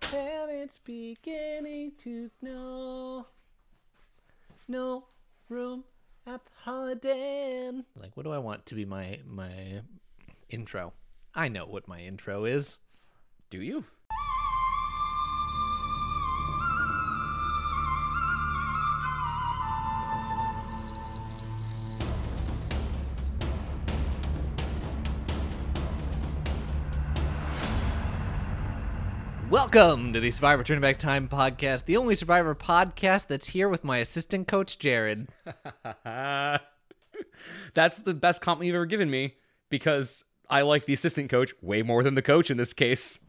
and it's beginning to snow. No room at the Holiday Inn. Like, what do I want to be my intro? I know what my intro is. Do you? Welcome to the Survivor Turning Back Time podcast, the only Survivor podcast that's here with my assistant coach, Jared. That's the best compliment you've ever given me, because I like the assistant coach way more than the coach in this case.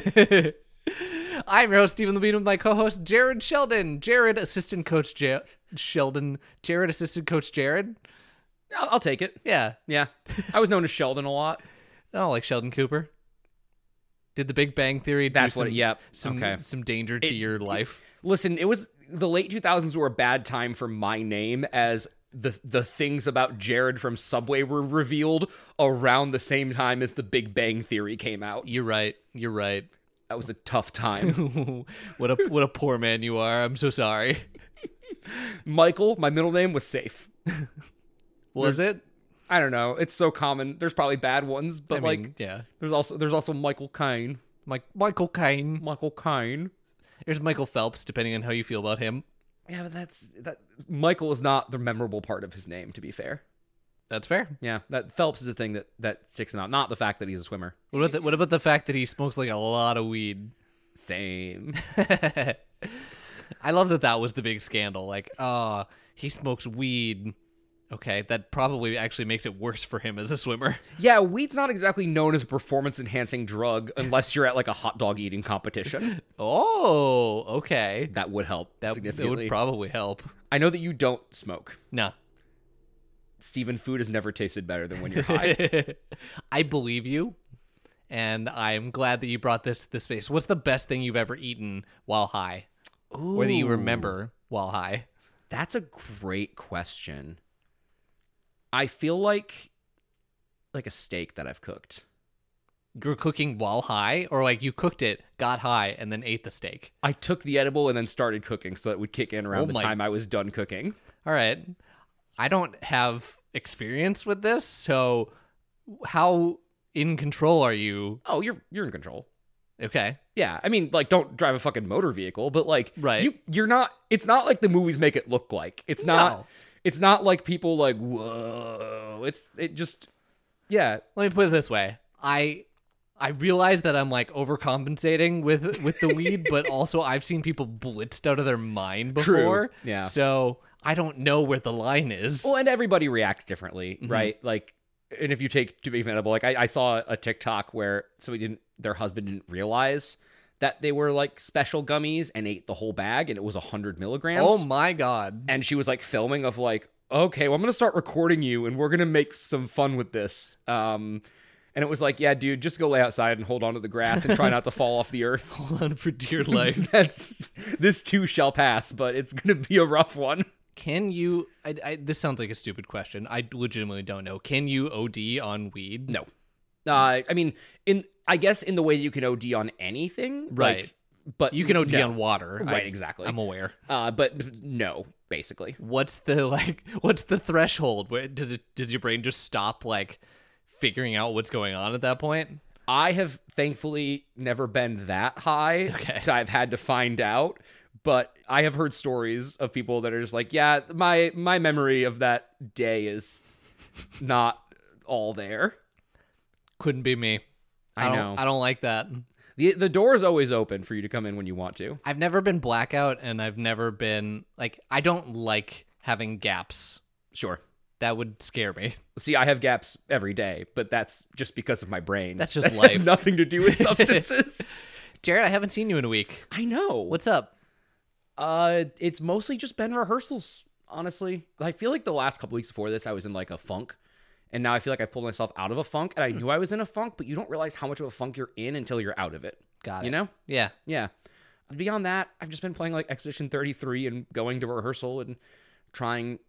I'm your host, Stephen Levine, with my co-host, Jared Sheldon. Jared, assistant coach Sheldon. Jared, assistant coach Jared. I'll take it. Yeah. Yeah. I was known as Sheldon a lot. Oh, like Sheldon Cooper. Did the Big Bang Theory do some danger to your life? Listen, it was the late 2000s were a bad time for my name, as the things about Jared from Subway were revealed around the same time as the Big Bang Theory came out. You're right. That was a tough time. What a poor man you are. I'm so sorry. Michael, my middle name, was safe. Was it? I don't know. It's so common. There's probably bad ones, but yeah. There's also Michael Caine. Michael Caine. Michael Caine. There's Michael Phelps, depending on how you feel about him. Yeah, but Michael is not the memorable part of his name, to be fair. That's fair. Yeah, that Phelps is the thing that sticks him out, not the fact that he's a swimmer. What about the fact that he smokes like a lot of weed? Same. I love that was the big scandal. Like, he smokes weed. Okay, that probably actually makes it worse for him as a swimmer. Yeah, weed's not exactly known as a performance-enhancing drug unless you're at like a hot dog eating competition. Oh, okay. That would help significantly. That would probably help. I know that you don't smoke. Nah. Steven, food has never tasted better than when you're high. I believe you, and I'm glad that you brought this to the space. What's the best thing you've ever eaten while high? Ooh. Or that you remember while high? That's a great question. I feel like a steak that I've cooked. You were cooking while high, or like you cooked it, got high, and then ate the steak? I took the edible and then started cooking, so it would kick in around the time I was done cooking. All right. I don't have experience with this, so how in control are you? Oh, you're in control. Okay. Yeah, I mean, like, don't drive a fucking motor vehicle, but like, right. You're not. It's not like the movies make it look like. It's not. No. It's not like people like, whoa. It just, yeah. Let me put it this way. I realize that I'm like overcompensating with the weed, but also I've seen people blitzed out of their mind before. True. Yeah. So I don't know where the line is. Well, and everybody reacts differently, right? Like, and if you take to be edible, like I saw a TikTok where their husband didn't realize that they were like special gummies and ate the whole bag, and it was 100 milligrams. Oh my God. And she was like filming of like, okay, well, I'm going to start recording you and we're going to make some fun with this. And it was like, yeah, dude, just go lay outside and hold on to the grass and try not to fall off the earth. Hold on for dear life. This too shall pass, but it's going to be a rough one. Can you, this sounds like a stupid question. I legitimately don't know. Can you OD on weed? No. I mean, I guess in the way you can OD on anything, right? Like, but you can OD on water, right? Exactly. I'm aware. But no, basically. What's the threshold? Does your brain just stop like figuring out what's going on at that point? I have thankfully never been that high. Okay. So I've had to find out, but I have heard stories of people that are just like, yeah, my memory of that day is not all there. Couldn't be me. I know. I don't like that. The door is always open for you to come in when you want to. I've never been blackout, and I've never been like, I don't like having gaps. Sure. That would scare me. See, I have gaps every day, but that's just because of my brain. That's just life. It has nothing to do with substances. Jared, I haven't seen you in a week. I know. What's up? It's mostly just been rehearsals, honestly. I feel like the last couple weeks before this, I was in like a funk. And now I feel like I pulled myself out of a funk, and I knew I was in a funk, but you don't realize how much of a funk you're in until you're out of it. Got it. You know? Yeah. Yeah. Beyond that, I've just been playing like Expedition 33 and going to rehearsal and trying.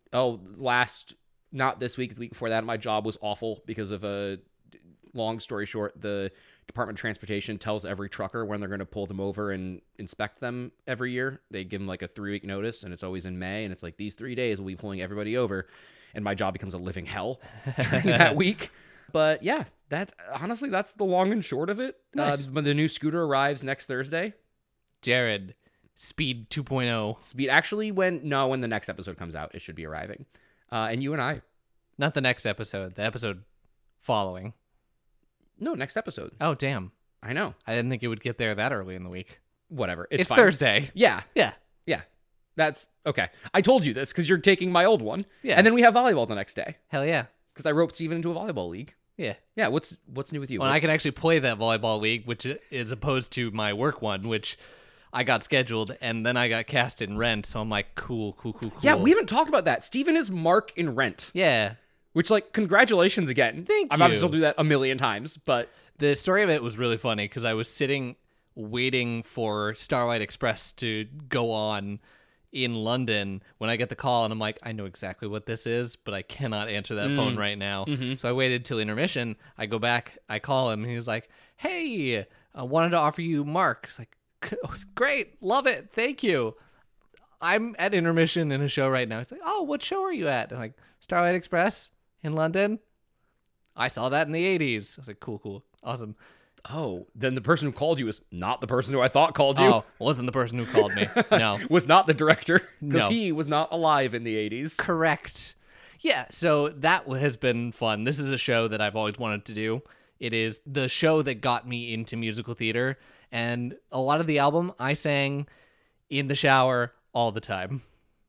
Not this week, the week before that, my job was awful because of long story short, the Department of Transportation tells every trucker when they're going to pull them over and inspect them every year. They give them like a 3-week notice, and it's always in May. And it's like, these 3 days we'll be pulling everybody over. And my job becomes a living hell during that week. But yeah, honestly, that's the long and short of it. Nice. When the new scooter arrives next Thursday. Jared, Speed 2.0. Speed, actually, when the next episode comes out, it should be arriving. And you and I. Not the next episode, the episode following. No, next episode. Oh, damn. I know. I didn't think it would get there that early in the week. Whatever. It's fine. Thursday. Yeah. Yeah. Yeah. That's okay. I told you this because you're taking my old one. Yeah. And then we have volleyball the next day Hell yeah. because I roped Steven into a volleyball league. Yeah. Yeah. What's new with you? Well, I can actually play that volleyball league, which is opposed to my work one, which I got scheduled and then I got cast in Rent. So I'm like, cool. Yeah, we haven't talked about that. Steven is Mark in Rent. Yeah. Which, like, congratulations again. Thank I'm about to you. still do that a million times, but The story of it was really funny because I was sitting waiting for Starlight Express to go on in London when I get the call, and I'm like, I know exactly what this is, but I cannot answer that phone right now. So I waited till intermission. I go back, I call him, and he's like, hey, I wanted to offer you Mark. It's like, great, love it, thank you. I'm at intermission in a show right now. He's like, oh, what show are you at? I'm like, Starlight Express in London. I saw that in the 80s. I was like, cool, awesome. oh, then the person who called you is not the person who I thought called you. Oh, wasn't the person who called me. No. Was not the director because No. he was not alive in the 80s. Correct. Yeah, so that has been fun. This is a show that I've always wanted to do. It is the show that got me into musical theater, and a lot of the album I sang in the shower all the time.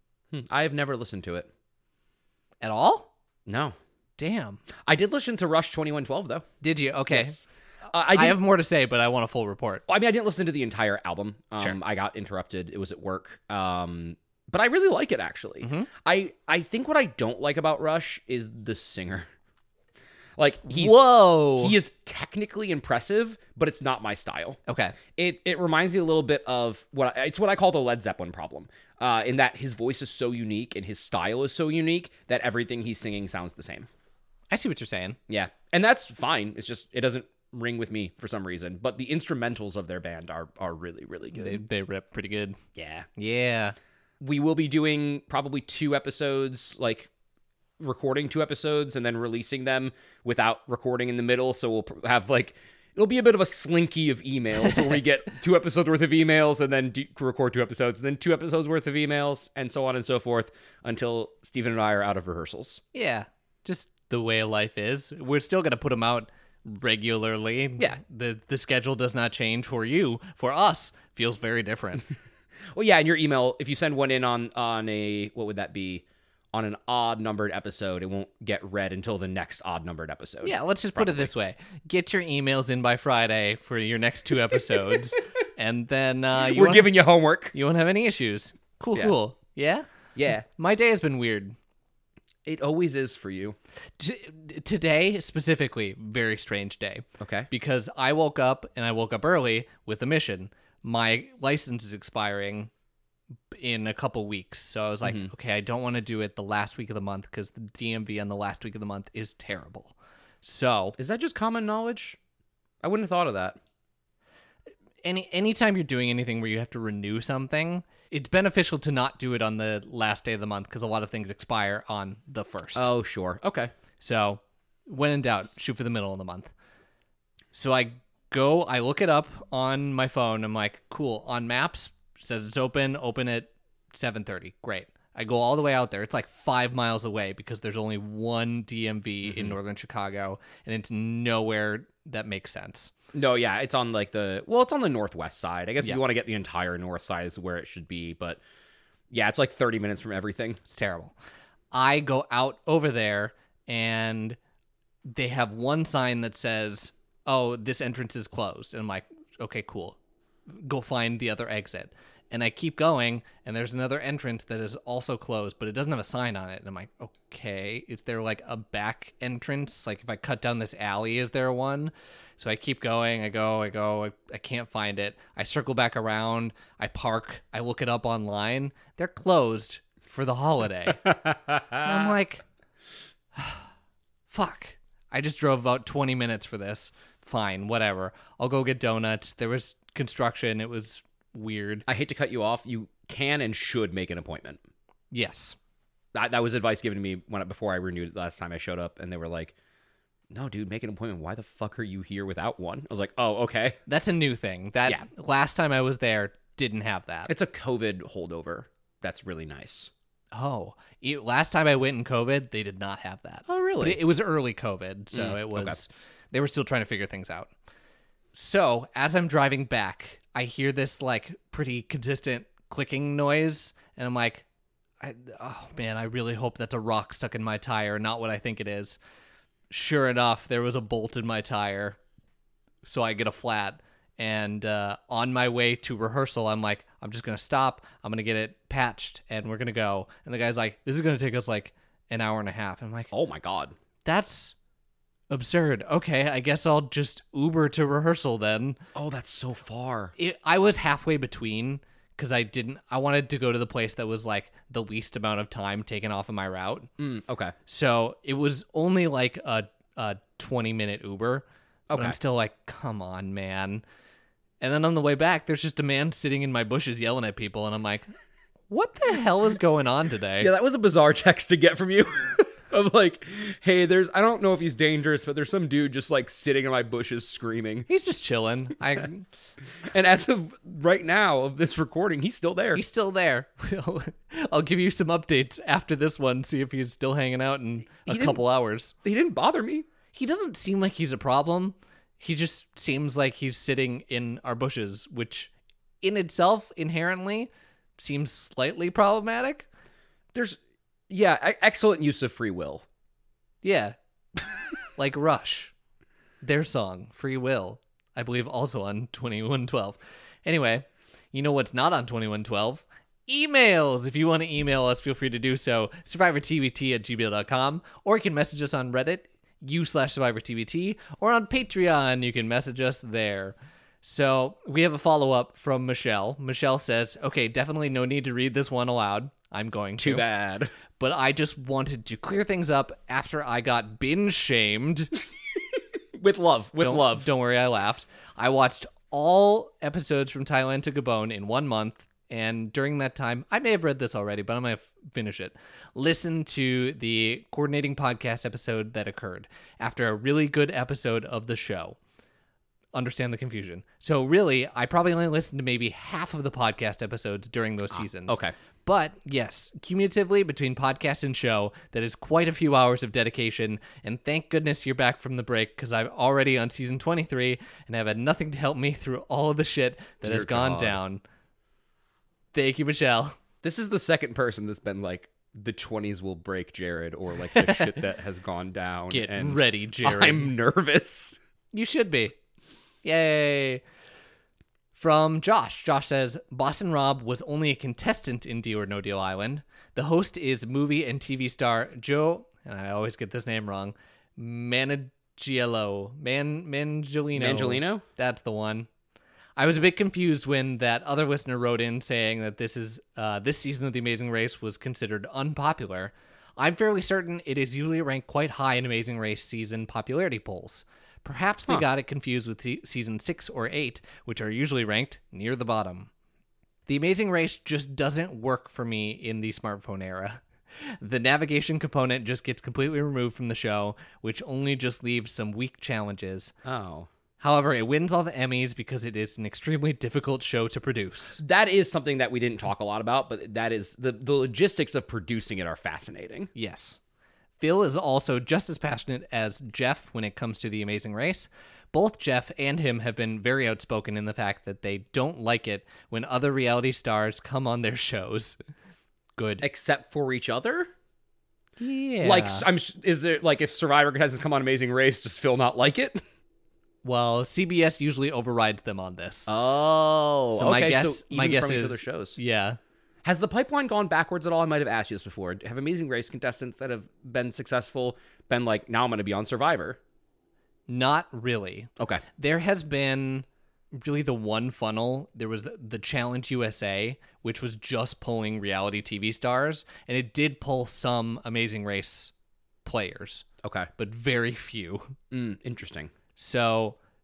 I have never listened to it. At all? No. Damn. I did listen to Rush 2112 though. Did you? Okay. Yes. I have more to say, but I want a full report. I mean, I didn't listen to the entire album. Sure. I got interrupted. It was at work. But I really like it, actually. I think what I don't like about Rush is the singer. Like, Whoa. he is technically impressive, but it's not my style. Okay. It reminds me a little bit of what I call the Led Zeppelin problem, in that his voice is so unique and his style is so unique that everything he's singing sounds the same. I see what you're saying. Yeah, and that's fine. It's just it doesn't ring with me for some reason. But the instrumentals of their band are really, really good. They rip pretty good. Yeah. Yeah. We will be doing probably 2 episodes, like recording 2 episodes and then releasing them without recording in the middle. So we'll have like, it'll be a bit of a slinky of emails where we get 2 episodes worth of emails and then record 2 episodes and then 2 episodes worth of emails and so on and so forth until Steven and I are out of rehearsals. Yeah. Just the way life is. We're still going to put them out regularly. Yeah. The schedule does not change for you. For us, feels very different. Well, yeah, in your email, if you send one in on a, what would that be? On an odd numbered episode, it won't get read until the next odd numbered episode. Yeah, let's just put it this way. Get your emails in by Friday for your next 2 episodes, and then We're giving you homework. you won't have any issues. Cool. Yeah? Yeah. My day has been weird. It always is for you. Today, specifically, very strange day. Okay. Because I woke up early with a mission. My license is expiring in a couple weeks. So I was like, okay, I don't want to do it the last week of the month because the DMV on the last week of the month is terrible. So Is that just common knowledge? I wouldn't have thought of that. anytime you're doing anything where you have to renew something, it's beneficial to not do it on the last day of the month because a lot of things expire on the 1st. Oh, sure. Okay. So when in doubt, shoot for the middle of the month. So I look it up on my phone. I'm like, cool. On maps, says it's open at 7:30. Great. I go all the way out there. It's like 5 miles away because there's only one DMV in northern Chicago, and it's nowhere that makes sense. No, yeah, it's on like it's on the northwest side. I guess Yeah. if you want to get the entire north side is where it should be, but yeah, it's like 30 minutes from everything. It's terrible. I go out over there, and they have one sign that says, oh, this entrance is closed. And I'm like, okay, cool. Go find the other exit. And I keep going, and there's another entrance that is also closed, but it doesn't have a sign on it. And I'm like, okay, is there like a back entrance? Like if I cut down this alley, is there one? So I keep going, I go, I can't find it. I circle back around, I park, I look it up online. They're closed for the holiday. And I'm like, fuck. I just drove about 20 minutes for this. fine, whatever. I'll go get donuts. There was construction. It was weird. I hate to cut you off. You can and should make an appointment. Yes. That was advice given to me before I renewed it last time I showed up, and they were like, no, dude, make an appointment. Why the fuck are you here without one? I was like, oh, okay. That's a new thing. That Yeah. last time I was there didn't have that. It's a COVID holdover. That's really nice. Oh, last time I went in COVID, they did not have that. Oh, really? But it was early COVID, so it was. okay. They were still trying to figure things out. So as I'm driving back, I hear this like pretty consistent clicking noise, and I'm like, oh man, I really hope that's a rock stuck in my tire, not what I think it is. Sure enough, there was a bolt in my tire, so I get a flat. And on my way to rehearsal, I'm like, I'm just going to stop. I'm going to get it patched, and we're going to go. And the guy's like, this is going to take us like an hour and a half. And I'm like, Oh, my God. that's absurd. Okay, I guess I'll just Uber to rehearsal then. Oh, that's so far. I was halfway between because I wanted to go to the place that was like the least amount of time taken off of my route. Okay. So it was only like a 20-minute Uber. But Okay. I'm still like, come on, man. And then on the way back, there's just a man sitting in my bushes yelling at people. And I'm like, what the hell is going on today? Yeah, that was a bizarre text to get from you. Of like, hey, I don't know if he's dangerous, but there's some dude just like sitting in my bushes screaming. He's just chilling. And as of right now of this recording, he's still there. He's still there. I'll give you some updates after this one, see if he's still hanging out in a couple hours. He didn't bother me. He doesn't seem like he's a problem. He just seems like he's sitting in our bushes, which in itself inherently seems slightly problematic. Excellent use of free will. Yeah. Like Rush. Their song, Free Will. I believe also on 2112. Anyway, you know what's not on 2112? Emails. If you want to email us, feel free to do so. SurvivorTVT@gmail.com, or you can message us on Reddit, u/SurvivorTVT, or on Patreon. You can message us there. So we have a follow-up from Michelle. Michelle says, okay, definitely no need to read this one aloud. I'm going to. Too bad. But I just wanted to clear things up after I got binge shamed. With love. Don't worry, I laughed. I watched all episodes from Thailand to Gabon in 1 month. And during that time, I may have read this already, but I'm going to finish it. Listen to the coordinating podcast episode that occurred after a really good episode of the show. Understand the confusion. So really, I probably only listened to maybe half of the podcast episodes during those seasons. Okay. But yes, cumulatively between podcast and show, that is quite a few hours of dedication. And thank goodness you're back from the break, because I'm already on season 23 and I've had nothing to help me through all of the shit that has gone down. Thank you, Michelle. This is the second person that's been like, the 20s will break Jared, or like the shit that has gone down. Get and ready, Jared. I'm nervous. You should be. Yay. From Josh. Josh says, Boston Rob was only a contestant in Deal or No Deal Island. The host is movie and TV star Joe, and I always get this name wrong, Manganiello. Mangelino? That's the one. I was a bit confused when that other listener wrote in saying that this season of The Amazing Race was considered unpopular. I'm fairly certain it is usually ranked quite high in Amazing Race season popularity polls. Perhaps they got it confused with season 6 or 8, which are usually ranked near the bottom. The Amazing Race just doesn't work for me in the smartphone era. The navigation component just gets completely removed from the show, which only just leaves some weak challenges. Oh. However, it wins all the Emmys because it is an extremely difficult show to produce. That is something that we didn't talk a lot about, but that is the logistics of producing it are fascinating. Yes. Phil is also just as passionate as Jeff when it comes to The Amazing Race. Both Jeff and him have been very outspoken in the fact that they don't like it when other reality stars come on their shows. Good. Except for each other? Yeah. Like, is there, like, if Survivor contestants come on Amazing Race, does Phil not like it? Well, CBS usually overrides them on this. Oh, so okay. my guess, So even my guess from is each other shows. Yeah. Has the pipeline gone backwards at all? I might have asked you this before. Have Amazing Race contestants that have been successful been like, now I'm going to be on Survivor? Not really. Okay. There has been really the one funnel. There was the Challenge USA, which was just pulling reality TV stars, and it did pull some Amazing Race players, Okay. but very few. Interesting. So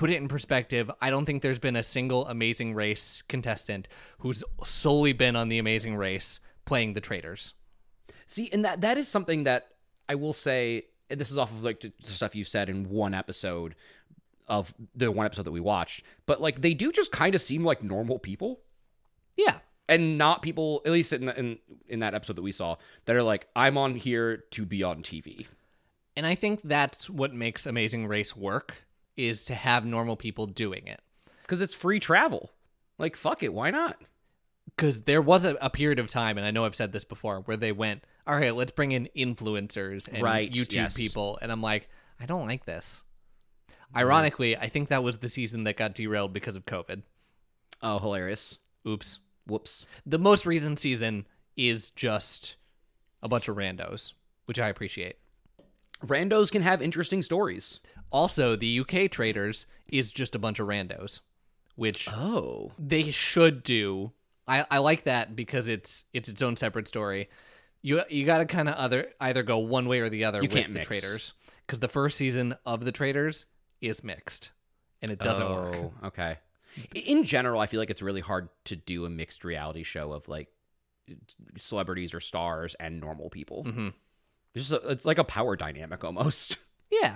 put it in perspective, I don't think there's been a single Amazing Race contestant who's solely been on the Amazing Race playing the traitors. See, and that is something that I will say, and this is off of like the stuff you said in one episode of the one episode that we watched, but like they do just kind of seem like normal people. Yeah. And not people, at least in that episode that we saw, that are like, I'm on here to be on TV. And I think that's what makes Amazing Race work, is to have normal people doing it. Because it's free travel. Like, fuck it, why not? Because there was a period of time, and I know I've said this before, where they went, all right, let's bring in influencers and YouTube people. And I'm like, I don't like this. Ironically, I think that was the season that got derailed because of COVID. Oh, hilarious. Oops. Whoops. The most recent season is just a bunch of randos, which I appreciate. Randos can have interesting stories. Also, the UK Traders is just a bunch of randos, which Oh. they should do. I like that because it's its own separate story. You got to kind of either go one way or the other with the Traders, because the first season of the Traders is mixed, and it doesn't work. Okay. In general, I feel like it's really hard to do a mixed reality show of like celebrities or stars and normal people. Mm-hmm. It's like a power dynamic almost. Yeah.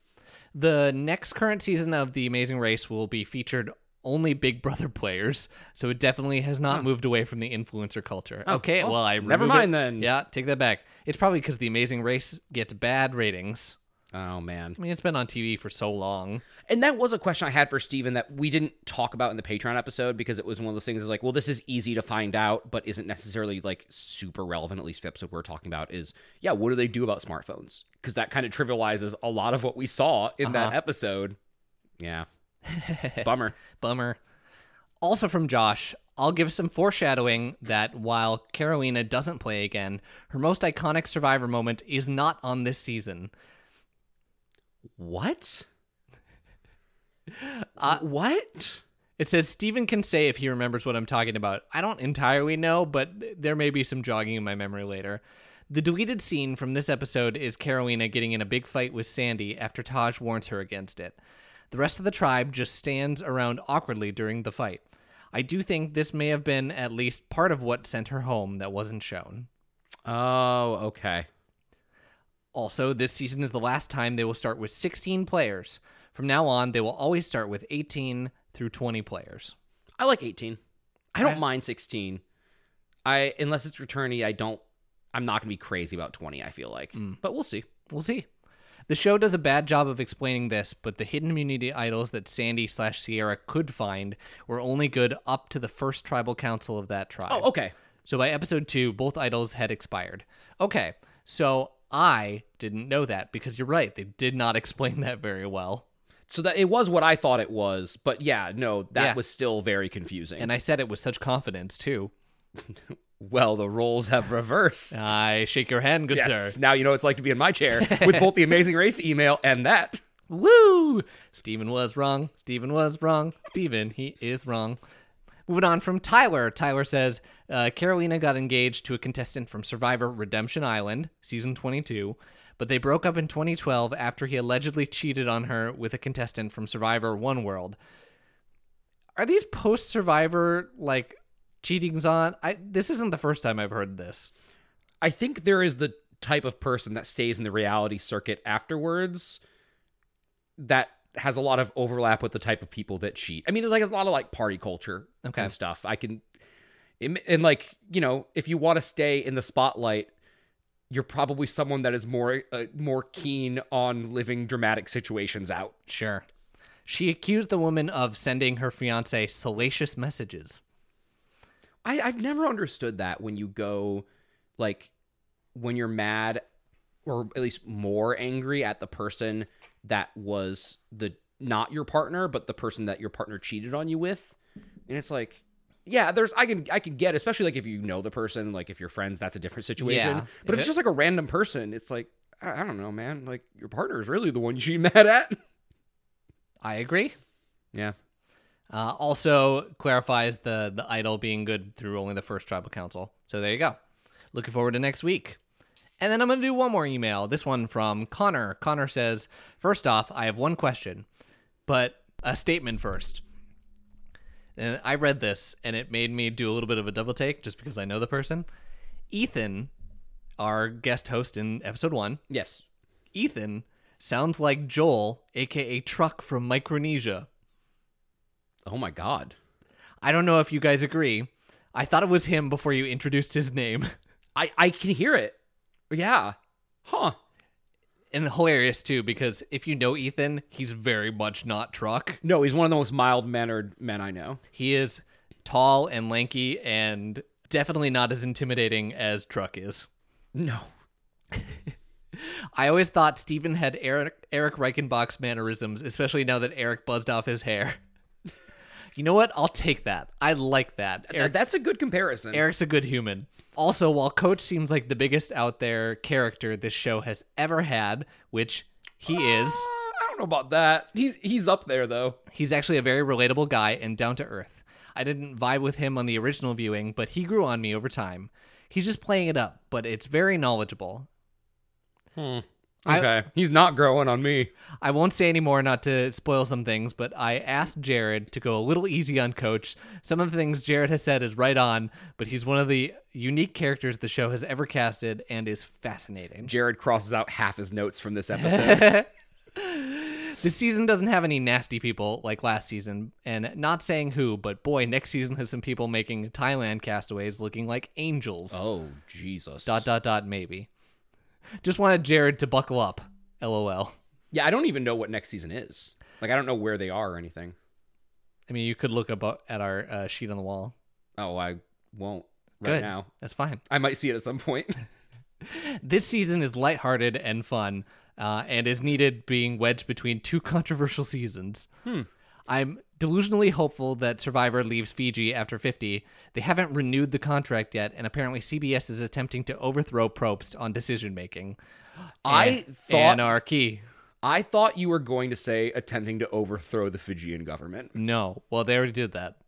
The next current season of The Amazing Race will be featured only Big Brother players, so it definitely has not moved away from the influencer culture. Okay, well, I never mind then. Yeah, take that back. It's probably because The Amazing Race gets bad ratings. Oh, man. I mean, it's been on TV for so long. And that was a question I had for Steven that we didn't talk about in the Patreon episode, because it was one of those things is like, well, this is easy to find out, but isn't necessarily like super relevant, at least for the episode we're talking about, is, yeah, what do they do about smartphones? Because that kind of trivializes a lot of what we saw in that episode. Yeah. Bummer. Bummer. Also from Josh, I'll give some foreshadowing that while Carolina doesn't play again, her most iconic Survivor moment is not on this season. What? What? It says Steven can say if he remembers what I'm talking about. I don't entirely know, but there may be some jogging in my memory later. The deleted scene from this episode is Carolina getting in a big fight with Sandy after Taj warns her against it. The rest of the tribe just stands around awkwardly during the fight. I do think this may have been at least part of what sent her home that wasn't shown. Oh, okay. Also, this season is the last time they will start with 16 players. From now on, they will always start with 18 through 20 players. I like 18. I don't mind 16. Unless it's returnee, I'm not going to be crazy about 20, I feel like. But we'll see. We'll see. The show does a bad job of explaining this, but the hidden immunity idols that Sandy/Sierra could find were only good up to the first tribal council of that tribe. Oh, okay. So by episode 2, both idols had expired. Okay, so I didn't know that, because you're right, they did not explain that very well. So that it was what I thought it was, but yeah, no, that was still very confusing. And I said it with such confidence, too. Well, the roles have reversed. I shake your hand, good yes. sir. Now you know what it's like to be in my chair with both the Amazing Race email and that. Woo! Steven was wrong. Steven was wrong. Steven, he is wrong. Moving on from Tyler. Tyler says, Carolina got engaged to a contestant from Survivor Redemption Island, season 22, but they broke up in 2012 after he allegedly cheated on her with a contestant from Survivor One World. Are these post-Survivor, like, cheatings on? This isn't the first time I've heard this. I think there is the type of person that stays in the reality circuit afterwards that has a lot of overlap with the type of people that cheat. I mean, it's like a lot of like party culture and stuff. And like, you know, if you want to stay in the spotlight, you're probably someone that is more keen on living dramatic situations out. Sure. She accused the woman of sending her fiance salacious messages. I've never understood that when you go, like, when you're mad or at least more angry at the person that was not your partner, but the person that your partner cheated on you with. And it's like, yeah, I can get, especially like if you know the person, like if you're friends, that's a different situation. Yeah. But if it's just like a random person, it's like, I don't know, man. Like your partner is really the one you should be mad at. I agree. Yeah. Also clarifies the idol being good through only the first tribal council. So there you go. Looking forward to next week. And then I'm going to do one more email. This one from Connor. Connor says, first off, I have one question, but A statement first. And I read this, and it made me do a little bit of a double take just because I know the person. Ethan, our guest host in episode 1, Yes. Ethan sounds like Joel, a.k.a. Truck from Micronesia. Oh, my God. I don't know if you guys agree. I thought it was him before you introduced his name. I can hear it. Yeah. Huh. And hilarious, too, because if you know Ethan, he's very much not Truck. No, he's one of the most mild-mannered men I know. He is tall and lanky and definitely not as intimidating as Truck is. No. I always thought Steven had Eric Reichenbach's mannerisms, especially now that Eric buzzed off his hair. You know what? I'll take that. I like that. That's a good comparison. Eric's a good human. Also, while Coach seems like the biggest out there character this show has ever had, which he is, I don't know about that. He's up there, though. he's actually a very relatable guy and down to earth. I didn't vibe with him on the original viewing, but he grew on me over time. He's just playing it up, but it's very knowledgeable. Okay. He's not growing on me. I won't say any more not to spoil some things, but I asked Jared to go a little easy on Coach. Some of the things Jared has said is right on, but he's one of the unique characters the show has ever casted and is fascinating. Jared crosses out half his notes from this episode. This season doesn't have any nasty people like last season, and not saying who, but boy, next season has some people making Thailand castaways looking like angels. Oh, Jesus. ... Maybe. Just wanted Jared to buckle up. LOL. Yeah, I don't even know what next season is. Like, I don't know where they are or anything. I mean, you could look up at our sheet on the wall. Oh, I won't Good. now. That's fine. I might see it at some point. This season is lighthearted and fun, and is needed being wedged between two controversial seasons. I'm delusionally hopeful that Survivor leaves Fiji after 50. They haven't renewed the contract yet, and apparently CBS is attempting to overthrow Probst on decision-making. I thought Anarchy. I thought you were going to say attempting to overthrow the Fijian government. No. Well, they already did that.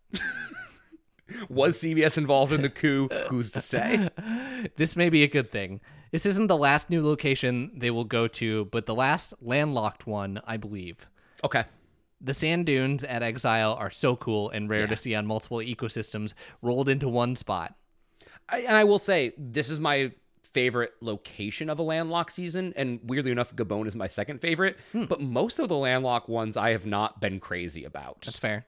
Was CBS involved in the coup? Who's to say? This may be a good thing. This isn't the last new location they will go to, but the last landlocked one, I believe. Okay. The sand dunes at Exile are so cool and rare to see on multiple ecosystems rolled into one spot. And I will say, this is my favorite location of a landlocked season, and weirdly enough, Gabon is my second favorite, but most of the landlocked ones I have not been crazy about. That's fair.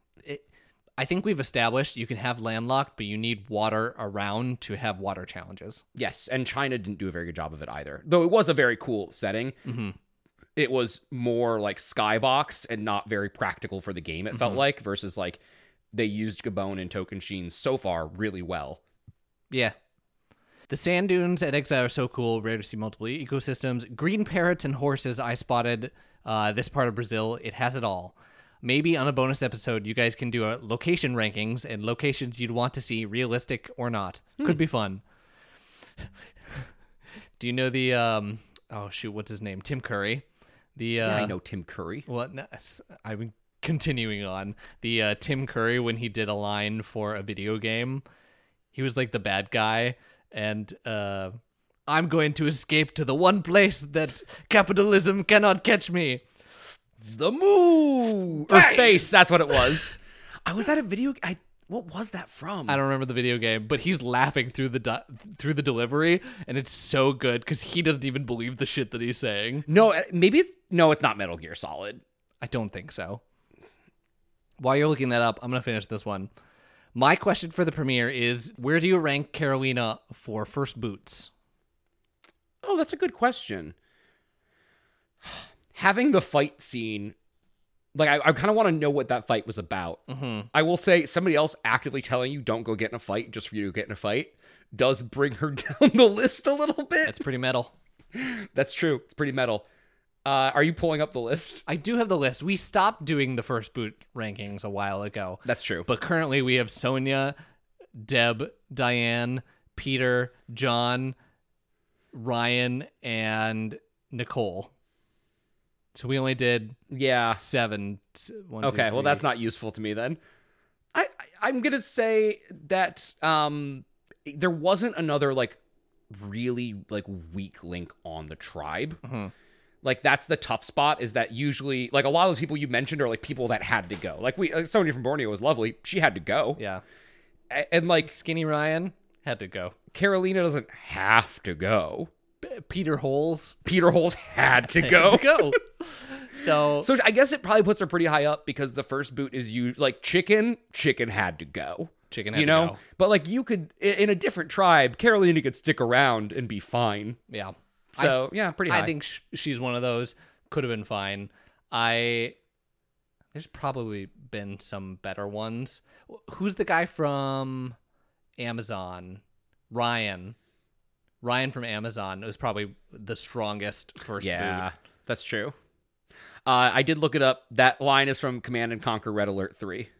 I think we've established you can have landlocked, but you need water around to have water challenges. Yes, and China didn't do a very good job of it either, though it was a very cool setting. It was more like Skybox and not very practical for the game, it felt like, versus like they used Gabon and Tocantins so far really well. Yeah. The sand dunes at Exile are so cool, rare to see multiple ecosystems. Green parrots and horses I spotted this part of Brazil. It has it all. Maybe on a bonus episode, you guys can do a location rankings and locations you'd want to see, realistic or not. Could be fun. Do you know the, oh shoot, what's his name? Tim Curry. Yeah, I know Tim Curry. Well, I'm continuing on. The Tim Curry, when he did a line for a video game, he was like the bad guy, and I'm going to escape to the one place that capitalism cannot catch me. The moon! Or space, that's what it was. I was at a video... what was that from? I don't remember the video game, but he's laughing through the delivery, and it's so good because he doesn't even believe the shit that he's saying. No, maybe... No, it's not Metal Gear Solid. I don't think so. While you're looking that up, I'm going to finish this one. My question for the premiere is, where do you rank Carolina for first boots? Oh, that's a good question. Having the fight scene... Like, I kind of want to know what that fight was about. I will say, somebody else actively telling you don't go get in a fight just for you to get in a fight does bring her down the list a little bit. That's pretty metal. That's true. It's pretty metal. Are you pulling up the list? I do have the list. We stopped doing the first boot rankings a while ago. That's true. But currently we have Sonia, Deb, Diane, Peter, John, Ryan, and Nicole. So we only did 7. Okay, well, that's not useful to me then. I'm going to say that there wasn't another, like, really, like, weak link on the tribe. Like, that's the tough spot, is that usually, like, a lot of those people you mentioned are, like, people that had to go. Like, Sonya from Borneo was lovely. She had to go. Yeah. And, like, Skinny Ryan had to go. Carolina doesn't have to go. Peter Holes Peter Holes had to go. had to go. So I guess it probably puts her pretty high up because the first boot is like Chicken had to go. Chicken had to go. But, like, you could, in a different tribe, Carolina could stick around and be fine. Yeah. So, yeah, pretty high. I think she's one of those. Could have been fine. There's probably been some better ones. Who's the guy from Amazon? Ryan from Amazon was probably the strongest first boot. That's true. I did look it up. That line is from Command and Conquer Red Alert 3.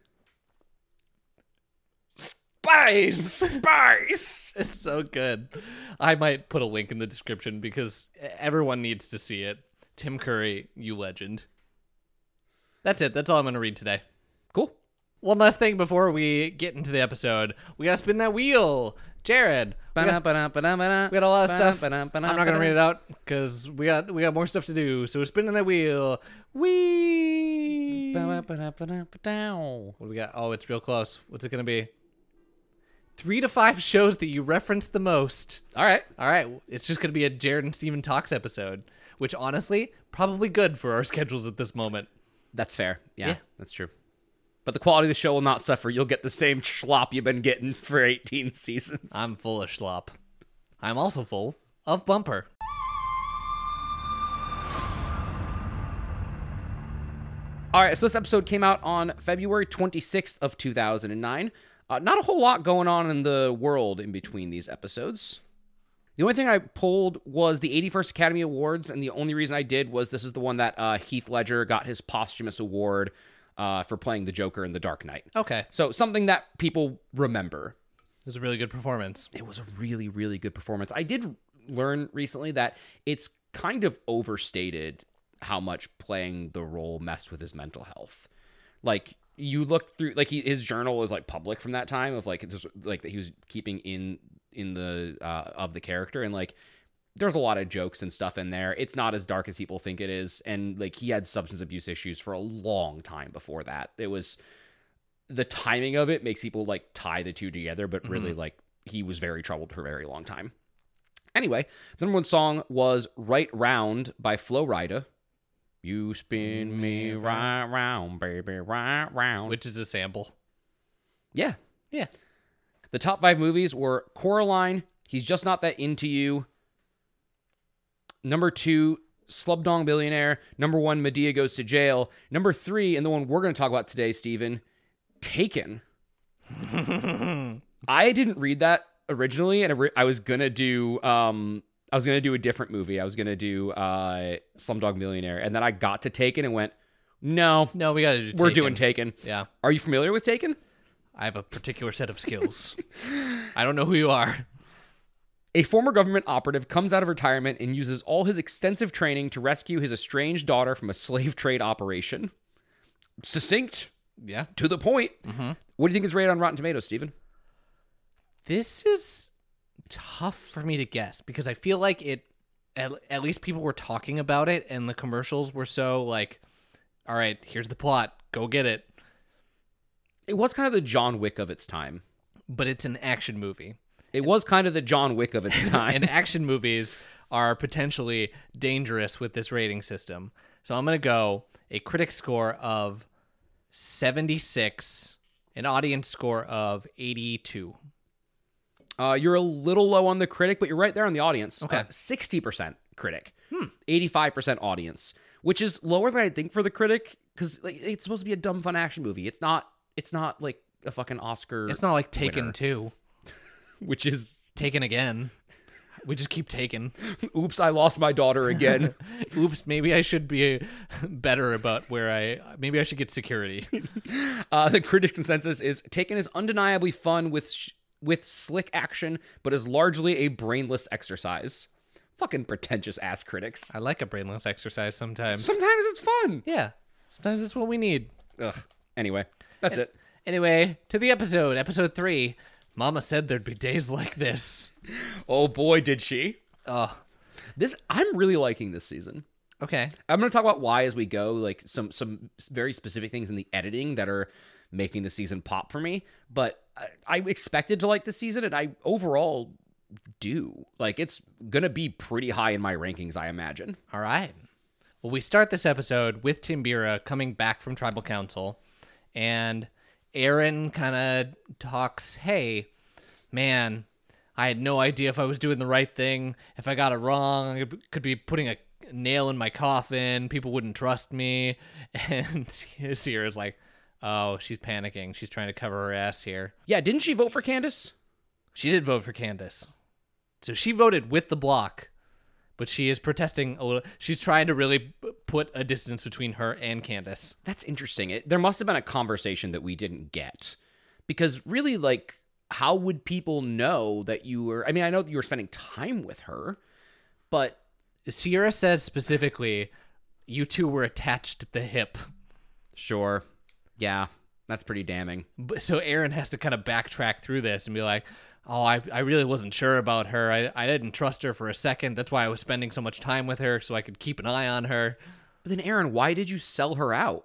Spice! It's so good. I might put a link in the description because everyone needs to see it. Tim Curry, you legend. That's it. That's all I'm going to read today. Cool. One last thing before we get into the episode. We got to spin that wheel. Jared, we got a lot of stuff. I'm not going to read it out because we got more stuff to do. So we're spinning that wheel. Whee! What do we got? Oh, it's real close. What's it going to be? 3 to 5 shows that you reference the most. All right. It's just going to be a Jared and Steven Talks episode, which honestly, probably good for our schedules at this moment. That's fair. Yeah, that's true. But the quality of the show will not suffer. You'll get the same schlop you've been getting for 18 seasons. I'm full of schlop. I'm also full of bumper. All right, so this episode came out on February 26th of 2009. Not a whole lot going on in the world in between these episodes. The only thing I pulled was the 81st Academy Awards, and the only reason I did was this is the one that Heath Ledger got his posthumous award for playing the Joker in The Dark Knight. Okay. So something that people remember. It was a really good performance. It was a really, really good performance. I did learn recently that it's kind of overstated how much playing the role messed with his mental health. Like, you look through, like, his journal is, like, public from that time of, like, just, like, that he was keeping in the of the character, and, like, there's a lot of jokes and stuff in there. It's not as dark as people think it is, and, like, he had substance abuse issues for a long time before that. It was, the timing of it makes people, like, tie the two together, but really, like, he was very troubled for a very long time. Anyway, the number one song was Right Round by Flo Rida. You spin me right round, baby, right round. Which is a sample. Yeah. Yeah. The top 5 movies were Coraline, He's Just Not That Into You. Number 2, Slumdog Millionaire. Number 1, Madea Goes to Jail. Number 3, and the one we're going to talk about today, Steven, Taken. I didn't read that originally, and I was going to do... I was going to do a different movie. I was going to do Slumdog Millionaire. And then I got to Taken and went, no, we got to do Taken. We're doing Taken. Yeah. Are you familiar with Taken? I have a particular set of skills. I don't know who you are. A former government operative comes out of retirement and uses all his extensive training to rescue his estranged daughter from a slave trade operation. Succinct. Yeah. To the point. Mm-hmm. What do you think is rated on Rotten Tomatoes, Steven? This is tough for me to guess because I feel like at least people were talking about it and the commercials were so like, all right, here's the plot, go get it. It was kind of the John Wick of its time. But it's an action movie. It was kind of the John Wick of its time. And action movies are potentially dangerous with this rating system. So I'm going to go a critic score of 76, an audience score of 82. You're a little low on the critic, but you're right there on the audience. Okay. 60% critic, 85% audience, which is lower than I think for the critic because like it's supposed to be a dumb, fun action movie. It's not like a fucking Oscar. It's not like Taken winner, 2, which is Taken again. We just keep taking. Oops, I lost my daughter again. Oops, maybe I should be better about maybe I should get security. The critics' consensus is Taken is undeniably fun with slick action, but is largely a brainless exercise. Fucking pretentious ass critics. I like a brainless exercise sometimes. Sometimes it's fun. Yeah. Sometimes it's what we need. Ugh. Anyway, that's it. Anyway, to the episode 3. Mama said there'd be days like this. Oh boy, did she. Oh. I'm really liking this season. Okay. I'm going to talk about why as we go, like some very specific things in the editing that are making the season pop for me. But I expected to like the season, and I overall do. Like, it's going to be pretty high in my rankings, I imagine. All right. Well, we start this episode with Timbira coming back from Tribal Council, and Aaron kind of talks, hey, man, I had no idea if I was doing the right thing. If I got it wrong, I could be putting a nail in my coffin. People wouldn't trust me. And Sierra's like, oh, she's panicking. She's trying to cover her ass here. Yeah, didn't she vote for Candace? She did vote for Candace. So she voted with the block, but she is protesting a little. She's trying to really put a distance between her and Candace. That's interesting. There must have been a conversation that we didn't get. Because really, like, how would people know that you were... I mean, I know you were spending time with her, but... Sierra says specifically, you two were attached at the hip. Sure. Yeah, that's pretty damning. So Aaron has to kind of backtrack through this and be like, oh, I really wasn't sure about her. I didn't trust her for a second. That's why I was spending so much time with her, so I could keep an eye on her. But then, Aaron, why did you sell her out?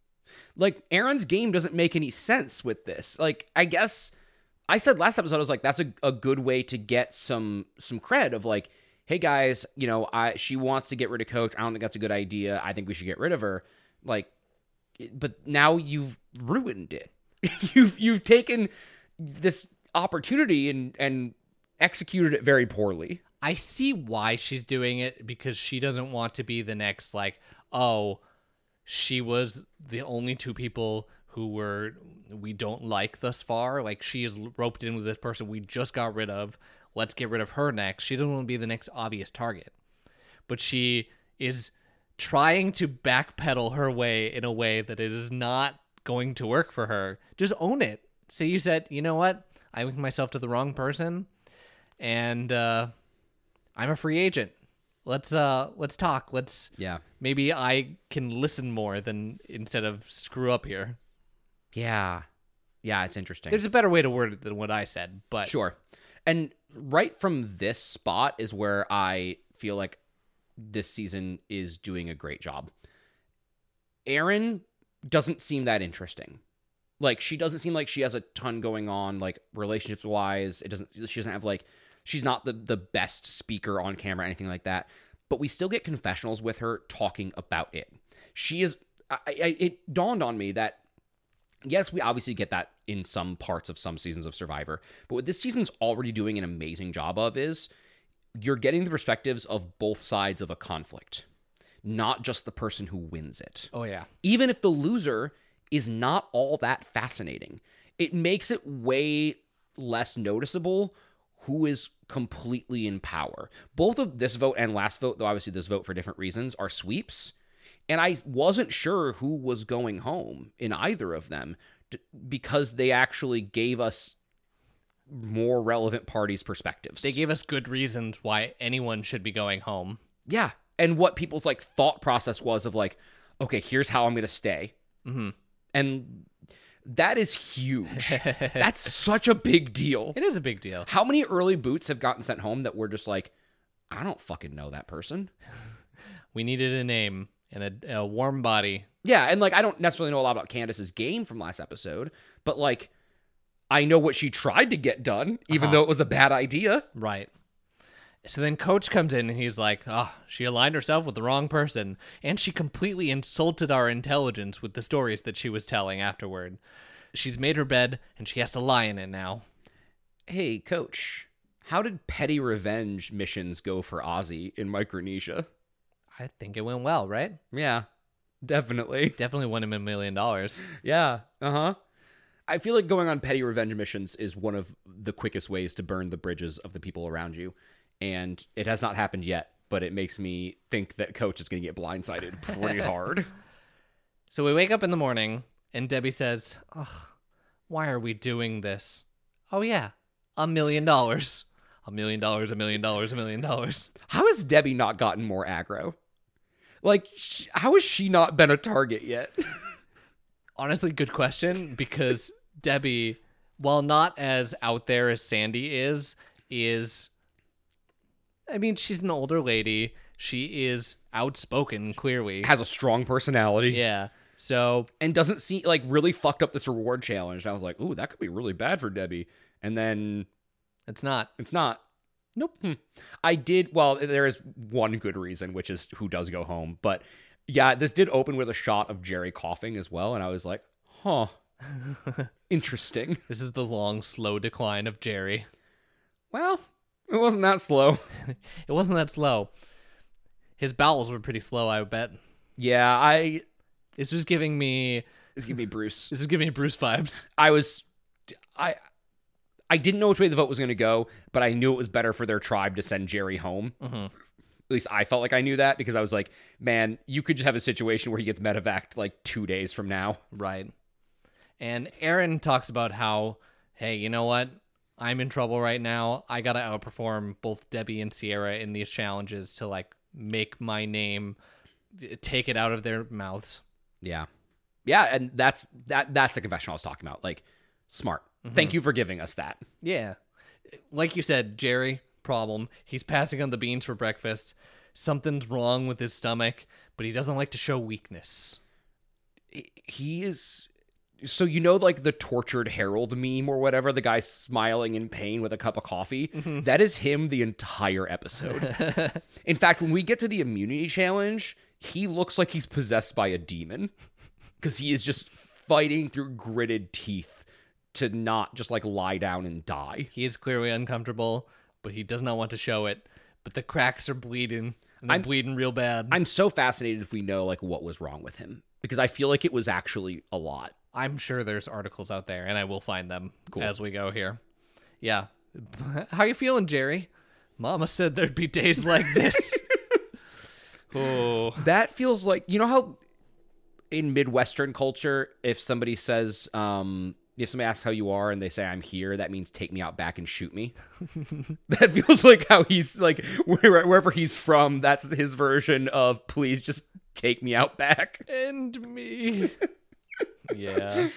Like, Aaron's game doesn't make any sense with this. Like, I guess... I said last episode, I was like, that's a good way to get some cred of like, hey guys, you know, she wants to get rid of Coach. I don't think that's a good idea. I think we should get rid of her. Like, but now you've ruined it. you've taken this opportunity and executed it very poorly. I see why she's doing it, because she doesn't want to be the next, like, oh, she was the only two people who we don't like thus far. Like, she is roped in with this person we just got rid of. Let's get rid of her next. She doesn't want to be the next obvious target. But she is trying to backpedal her way in a way that it is not going to work for her. Just own it. Say you said, you know what? I linked myself to the wrong person, and I'm a free agent. Let's talk. Maybe I can listen more than instead of screw up here. Yeah, it's interesting. There's a better way to word it than what I said, but sure. And right from this spot is where I feel like this season is doing a great job. Erin doesn't seem that interesting. Like, she doesn't seem like she has a ton going on, like, relationships wise. She doesn't have, like, she's not the best speaker on camera, anything like that. But we still get confessionals with her talking about it. She is, it dawned on me that, yes, we obviously get that in some parts of some seasons of Survivor, but what this season's already doing an amazing job of is you're getting the perspectives of both sides of a conflict, not just the person who wins it. Oh, yeah. Even if the loser is not all that fascinating, it makes it way less noticeable who is completely in power. Both of this vote and last vote, though obviously this vote for different reasons, are sweeps. And I wasn't sure who was going home in either of them because they actually gave us more relevant parties' perspectives. They gave us good reasons why anyone should be going home. Yeah. And what people's like thought process was of like, okay, here's how I'm going to stay. Mm-hmm. And that is huge. That's such a big deal. It is a big deal. How many early boots have gotten sent home that were just like, I don't fucking know that person. We needed a name and a warm body. Yeah, and like I don't necessarily know a lot about Candace's game from last episode, but like I know what she tried to get done, even though it was a bad idea. Right. So then Coach comes in and he's like, she aligned herself with the wrong person, and she completely insulted our intelligence with the stories that she was telling afterward. She's made her bed, and she has to lie in it now. Hey, Coach, how did petty revenge missions go for Ozzy in Micronesia? I think it went well, right? Yeah, definitely. Definitely won him $1 million. Yeah, I feel like going on petty revenge missions is one of the quickest ways to burn the bridges of the people around you. And it has not happened yet, but it makes me think that Coach is going to get blindsided pretty hard. So we wake up in the morning, and Debbie says, why are we doing this? Oh, yeah, $1 million. $1 million, $1 million, $1 million. How has Debbie not gotten more aggro? Like, how has she not been a target yet? Honestly, good question, because Debbie, while not as out there as Sandy is, I mean, she's an older lady. She is outspoken, clearly. Has a strong personality. Yeah. So, and doesn't seem like really fucked up this reward challenge. And I was like, ooh, that could be really bad for Debbie. And then it's not. It's not. Nope. I did. Well, there is one good reason, which is who does go home. But yeah, this did open with a shot of Jerry coughing as well. And I was like, huh. Interesting. This is the long, slow decline of Jerry. Well, it wasn't that slow. It wasn't that slow. His bowels were pretty slow, I bet. Yeah, This was giving me... This gave me Bruce. This was giving me Bruce vibes. I didn't know which way the vote was going to go, but I knew it was better for their tribe to send Jerry home. Mm-hmm. At least I felt like I knew that, because I was like, man, you could just have a situation where he gets medevaced like 2 days from now. Right. And Aaron talks about how, hey, you know what? I'm in trouble right now. I got to outperform both Debbie and Sierra in these challenges to like make my name, take it out of their mouths. Yeah. Yeah, and that's the confession I was talking about. Like, smart. Mm-hmm. Thank you for giving us that. Yeah. Like you said, Jerry, problem. He's passing on the beans for breakfast. Something's wrong with his stomach, but he doesn't like to show weakness. He is... So you know, like the tortured Harold meme or whatever, the guy smiling in pain with a cup of coffee? Mm-hmm. That is him the entire episode. In fact, when we get to the immunity challenge, he looks like he's possessed by a demon, because he is just fighting through gritted teeth to not just like lie down and die. He is clearly uncomfortable, but he does not want to show it. But the cracks are bleeding, and they're bleeding real bad. I'm so fascinated if we know like what was wrong with him, because I feel like it was actually a lot. I'm sure there's articles out there, and I will find them as we go here. Yeah. How you feeling, Jerry? Mama said there'd be days like this. Oh. That feels like, you know how in Midwestern culture, if somebody says, if somebody asks how you are and they say I'm here, that means take me out back and shoot me. That feels like how he's like, wherever he's from, that's his version of please just take me out back. End me. Yeah.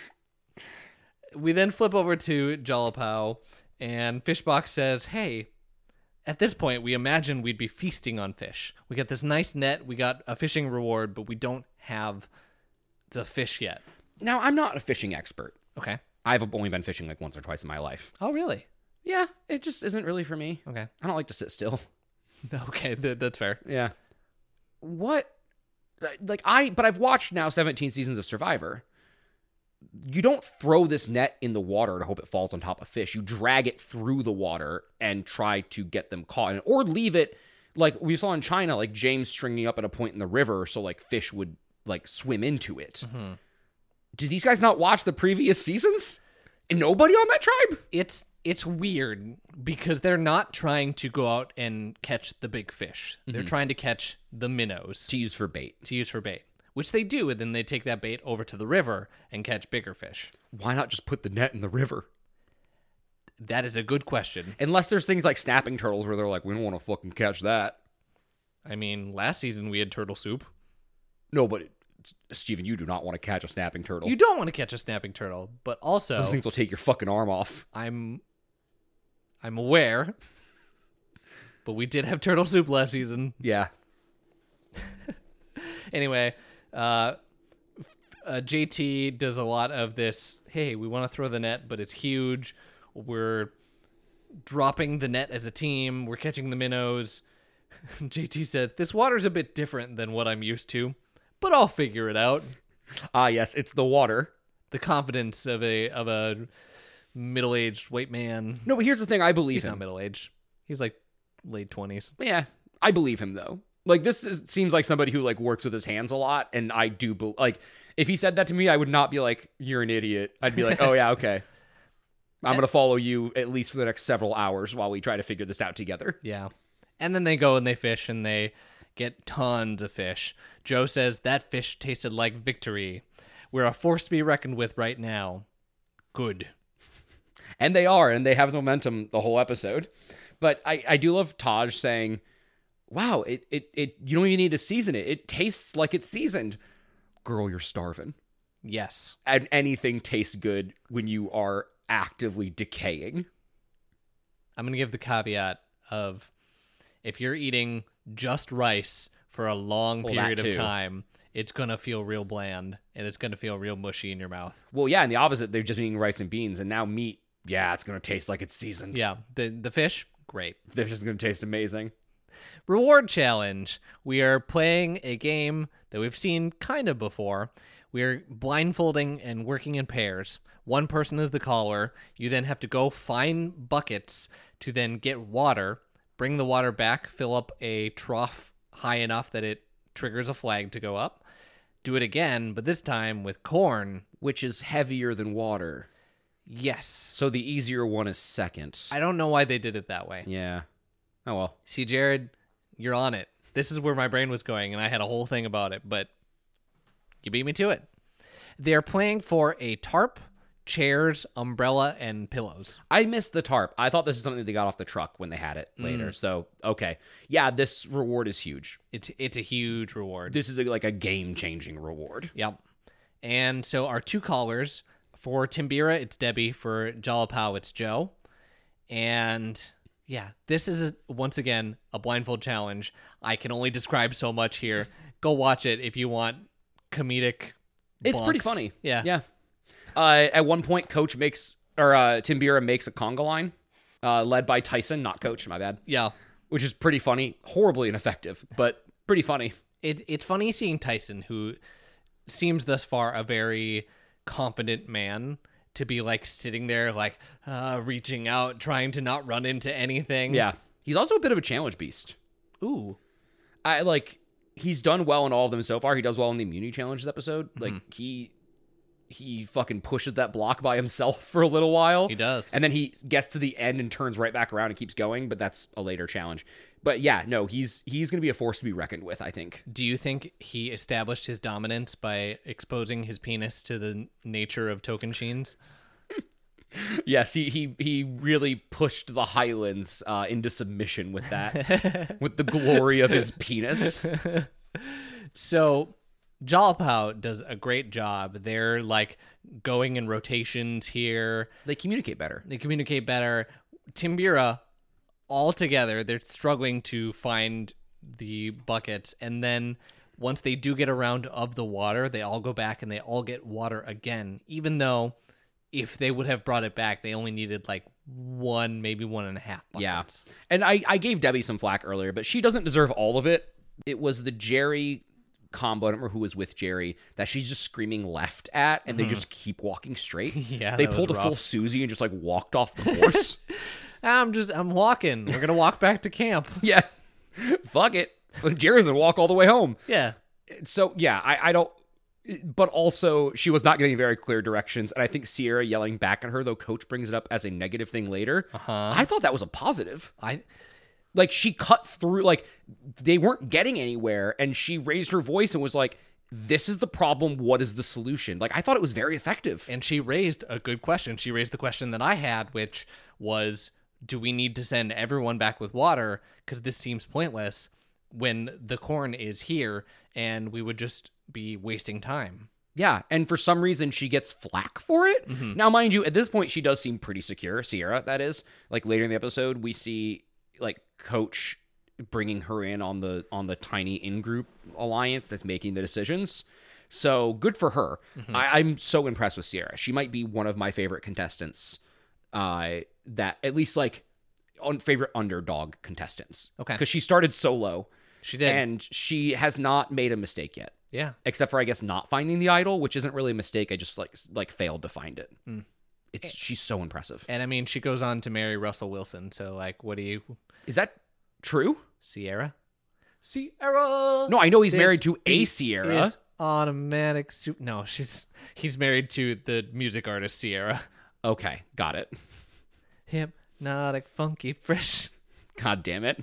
We then flip over to Jalapao, and Fishbox says, hey, at this point, we imagine we'd be feasting on fish. We got this nice net, we got a fishing reward, but we don't have the fish yet. Now, I'm not a fishing expert. Okay. I've only been fishing like once or twice in my life. Oh, really? Yeah, it just isn't really for me. Okay. I don't like to sit still. Okay, that's fair. Yeah. What? But I've watched now 17 seasons of Survivor. You don't throw this net in the water to hope it falls on top of fish. You drag it through the water and try to get them caught, or leave it like we saw in China, like James stringing up at a point in the river so like fish would like swim into it. Mm-hmm. Did these guys not watch the previous seasons? And nobody on that tribe? It's weird because they're not trying to go out and catch the big fish. Mm-hmm. They're trying to catch the minnows to use for bait. Which they do, and then they take that bait over to the river and catch bigger fish. Why not just put the net in the river? That is a good question. Unless there's things like snapping turtles where they're like, we don't want to fucking catch that. I mean, last season we had turtle soup. No, but Steven, you do not want to catch a snapping turtle. You don't want to catch a snapping turtle, but also... those things will take your fucking arm off. I'm aware, but we did have turtle soup last season. Yeah. Anyway... JT does a lot of this, hey, we want to throw the net, but it's huge. We're dropping the net as a team. We're catching the minnows. JT says, this water's a bit different than what I'm used to, but I'll figure it out. Ah, yes, it's the water. The confidence of a middle-aged white man. No, but here's the thing, I believe He's him. not middle-aged. He's like late 20s. Yeah, I believe him, though. Like, seems like somebody who, like, works with his hands a lot, and I do, like, if he said that to me, I would not be like, you're an idiot. I'd be like, oh, yeah, okay. I'm going to follow you at least for the next several hours while we try to figure this out together. Yeah. And then they go and they fish, and they get tons of fish. Joe says, that fish tasted like victory. We're a force to be reckoned with right now. Good. And they are, and they have momentum the whole episode. But I do love Taj saying... wow, it you don't even need to season it. It tastes like it's seasoned. Girl, you're starving. Yes. And anything tastes good when you are actively decaying. I'm going to give the caveat of if you're eating just rice for a long Well, period that of too. time, it's going to feel real bland and it's going to feel real mushy in your mouth. Well, yeah, and the opposite, they're just eating rice and beans, and now meat, yeah, it's going to taste like it's seasoned. Yeah, the fish, great. They're just going to taste amazing. Reward challenge. We are playing a game that we've seen kind of before. We're blindfolding and working in pairs. One person is the caller. You then have to go find buckets to then get water, bring the water back, fill up a trough high enough that it triggers a flag to go up. Do it again, but this time with corn. Which is heavier than water. Yes. So the easier one is second. I don't know why they did it that way. Yeah. Oh, well. See, Jared, you're on it. This is where my brain was going, and I had a whole thing about it, but you beat me to it. They're playing for a tarp, chairs, umbrella, and pillows. I missed the tarp. I thought this is something they got off the truck when they had it later. So, okay. Yeah, this reward is huge. It's a huge reward. This is like a game-changing reward. Yep. And so our two callers, for Timbira, it's Debbie. For Jalapao, it's Joe. And yeah, this is, once again, a blindfold challenge. I can only describe so much here. Go watch it if you want comedic It's pretty bunks. funny. Yeah. Yeah. At one point, Timbira makes a conga line, led by Tyson, not Coach, my bad, Yeah. which is pretty funny. Horribly ineffective, but pretty funny. It's funny seeing Tyson, who seems thus far a very confident man, to be like sitting there like reaching out, trying to not run into anything. Yeah. He's also a bit of a challenge beast. Ooh. He's done well in all of them so far. He does well in the immunity challenges episode. Mm-hmm. Like he fucking pushes that block by himself for a little while. He does. And then he gets to the end and turns right back around and keeps going, but that's a later challenge. But yeah, no, he's going to be a force to be reckoned with, I think. Do you think he established his dominance by exposing his penis to the nature of token sheens? Yes, he really pushed the Highlands into submission with that, with the glory of his penis. So Jalapao does a great job. They're like going in rotations here. They communicate better. They communicate better. Timbira, all together, they're struggling to find the buckets. And then once they do get a round of the water, they all go back and they all get water again, even though if they would have brought it back, they only needed like one, maybe 1.5 buckets. Yeah. And I gave Debbie some flack earlier, but she doesn't deserve all of it. It was the Jerry combo, I don't remember who was with Jerry, that she's just screaming left at, and they just keep walking straight. Yeah, They that was pulled a full rough. Susie and just like walked off the horse. I'm walking. We're going to walk back to camp. Yeah. Fuck it. Jerry's gonna walk all the way home. Yeah. So yeah, I don't. But also, she was not getting very clear directions, and I think Sierra yelling back at her, though Coach brings it up as a negative thing later. I thought that was a positive. Like, she cut through, like, they weren't getting anywhere, and she raised her voice and was like, this is the problem, what is the solution? Like, I thought it was very effective. And she raised a good question. She raised the question that I had, which was, do we need to send everyone back with water? Because this seems pointless when the corn is here, and we would just be wasting time. Yeah, and for some reason, she gets flack for it. Now, mind you, at this point, she does seem pretty secure, Sierra, that is. Like, later in the episode, we see, like, Coach bringing her in on the tiny in-group alliance that's making the decisions. So good for her. I'm so impressed with Sierra. She might be one of my favorite contestants. That at least like favorite underdog contestants. Okay. Because she started solo. She did. And she has not made a mistake yet. Yeah. Except for I guess not finding the idol, which isn't really a mistake. I just like failed to find it. She's so impressive. And I mean, she goes on to marry Russell Wilson. So, like, what do you... Is that true? Sierra? Sierra! No, I know he's This married to a beat Sierra. is automatic... No, he's married to the music artist Sierra. Okay, got it. Hypnotic, funky, fresh. God damn it.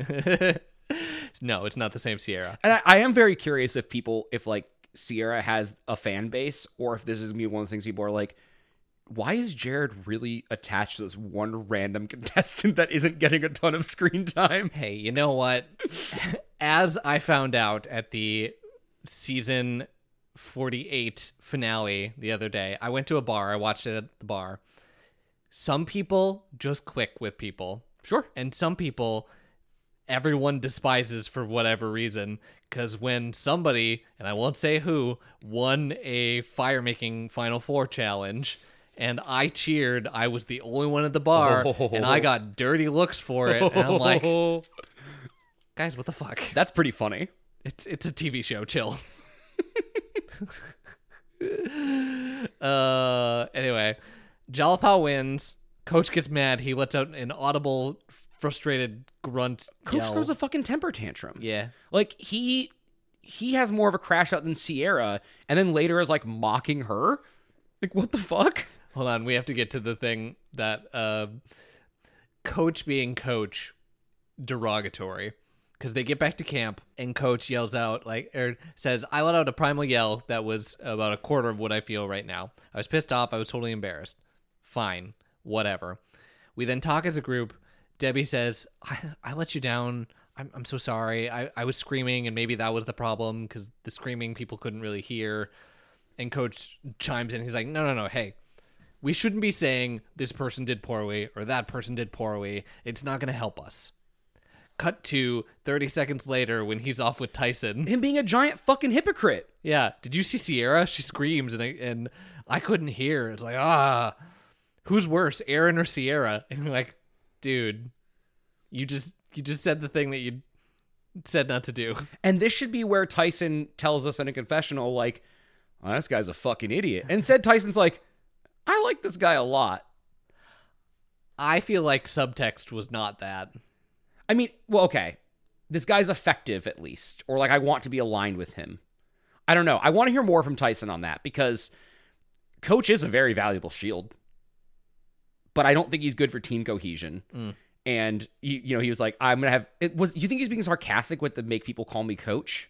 No, it's not the same Sierra. And I am very curious if like Sierra has a fan base, or if this is gonna be one of those things people are like, why is Jared really attached to this one random contestant that isn't getting a ton of screen time? Hey, you know what? As I found out at the season 48 finale the other day, I went to a bar. I watched it at the bar. Some people just click with people. Sure. And some people everyone despises for whatever reason. Because when somebody, and I won't say who, won a fire making Final Four challenge, and I cheered, I was the only one at the bar, and I got dirty looks for it. And I'm like, guys, what the fuck? That's pretty funny. It's a TV show. Chill. Anyway, Jalapao wins. Coach gets mad. He lets out an audible, frustrated grunt. Coach yell. throws a fucking temper tantrum. Yeah. Like, he has more of a crash out than Sierra, and then later is, like, mocking her. Like, what the fuck? Hold on. We have to get to the thing that Coach being Coach, derogatory. Because they get back to camp, and Coach yells out, says, I let out a primal yell that was about a quarter of what I feel right now. I was pissed off. I was totally embarrassed. Fine. Whatever. We then talk as a group. Debbie says, I let you down. I'm so sorry. I was screaming, and maybe that was the problem, because the screaming people couldn't really hear. And Coach chimes in. He's like, no. Hey, we shouldn't be saying this person did poorly or that person did poorly. It's not going to help us. Cut to 30 seconds later when he's off with Tyson. Him being a giant fucking hypocrite. Yeah. Did you see Sierra? She screams, and I couldn't hear. It's like, who's worse, Aaron or Sierra? And you're like, dude, you just said the thing that you said not to do. And this should be where Tyson tells us in a confessional, like, oh, this guy's a fucking idiot. And instead, Tyson's like, I like this guy a lot. I feel like subtext was not that. I mean, well, okay. This guy's effective, at least. Or, like, I want to be aligned with him. I don't know. I want to hear more from Tyson on that, because Coach is a very valuable shield. But I don't think he's good for team cohesion. And, he was like, I'm going to have... you think he's being sarcastic with the make people call me Coach?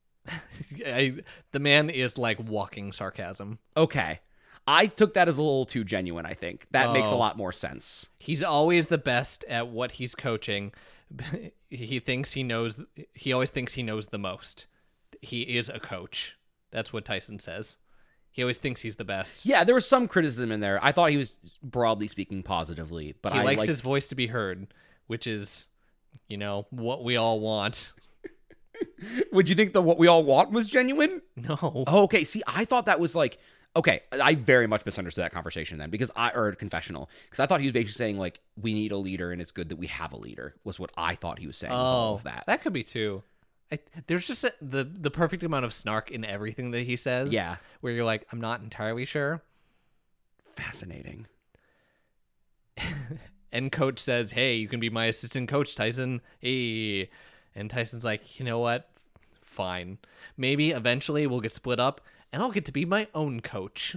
The man is, like, walking sarcasm. Okay. I took that as a little too genuine, I think. That makes a lot more sense. He's always the best at what he's coaching. He always thinks he knows the most. He is a coach. That's what Tyson says. He always thinks he's the best. Yeah, there was some criticism in there. I thought he was, broadly speaking, positively. But he likes his voice to be heard, which is, what we all want. Would you think what we all want was genuine? No. Oh, okay. See, I thought that was like... Okay, I very much misunderstood that conversation then, or confessional, because I thought he was basically saying, like, we need a leader and it's good that we have a leader, was what I thought he was saying with all of that. That could be too. There's just the perfect amount of snark in everything that he says. Yeah. Where you're like, I'm not entirely sure. Fascinating. And Coach says, hey, you can be my assistant coach, Tyson. Hey. And Tyson's like, you know what? Fine. Maybe eventually we'll get split up, and I'll get to be my own coach.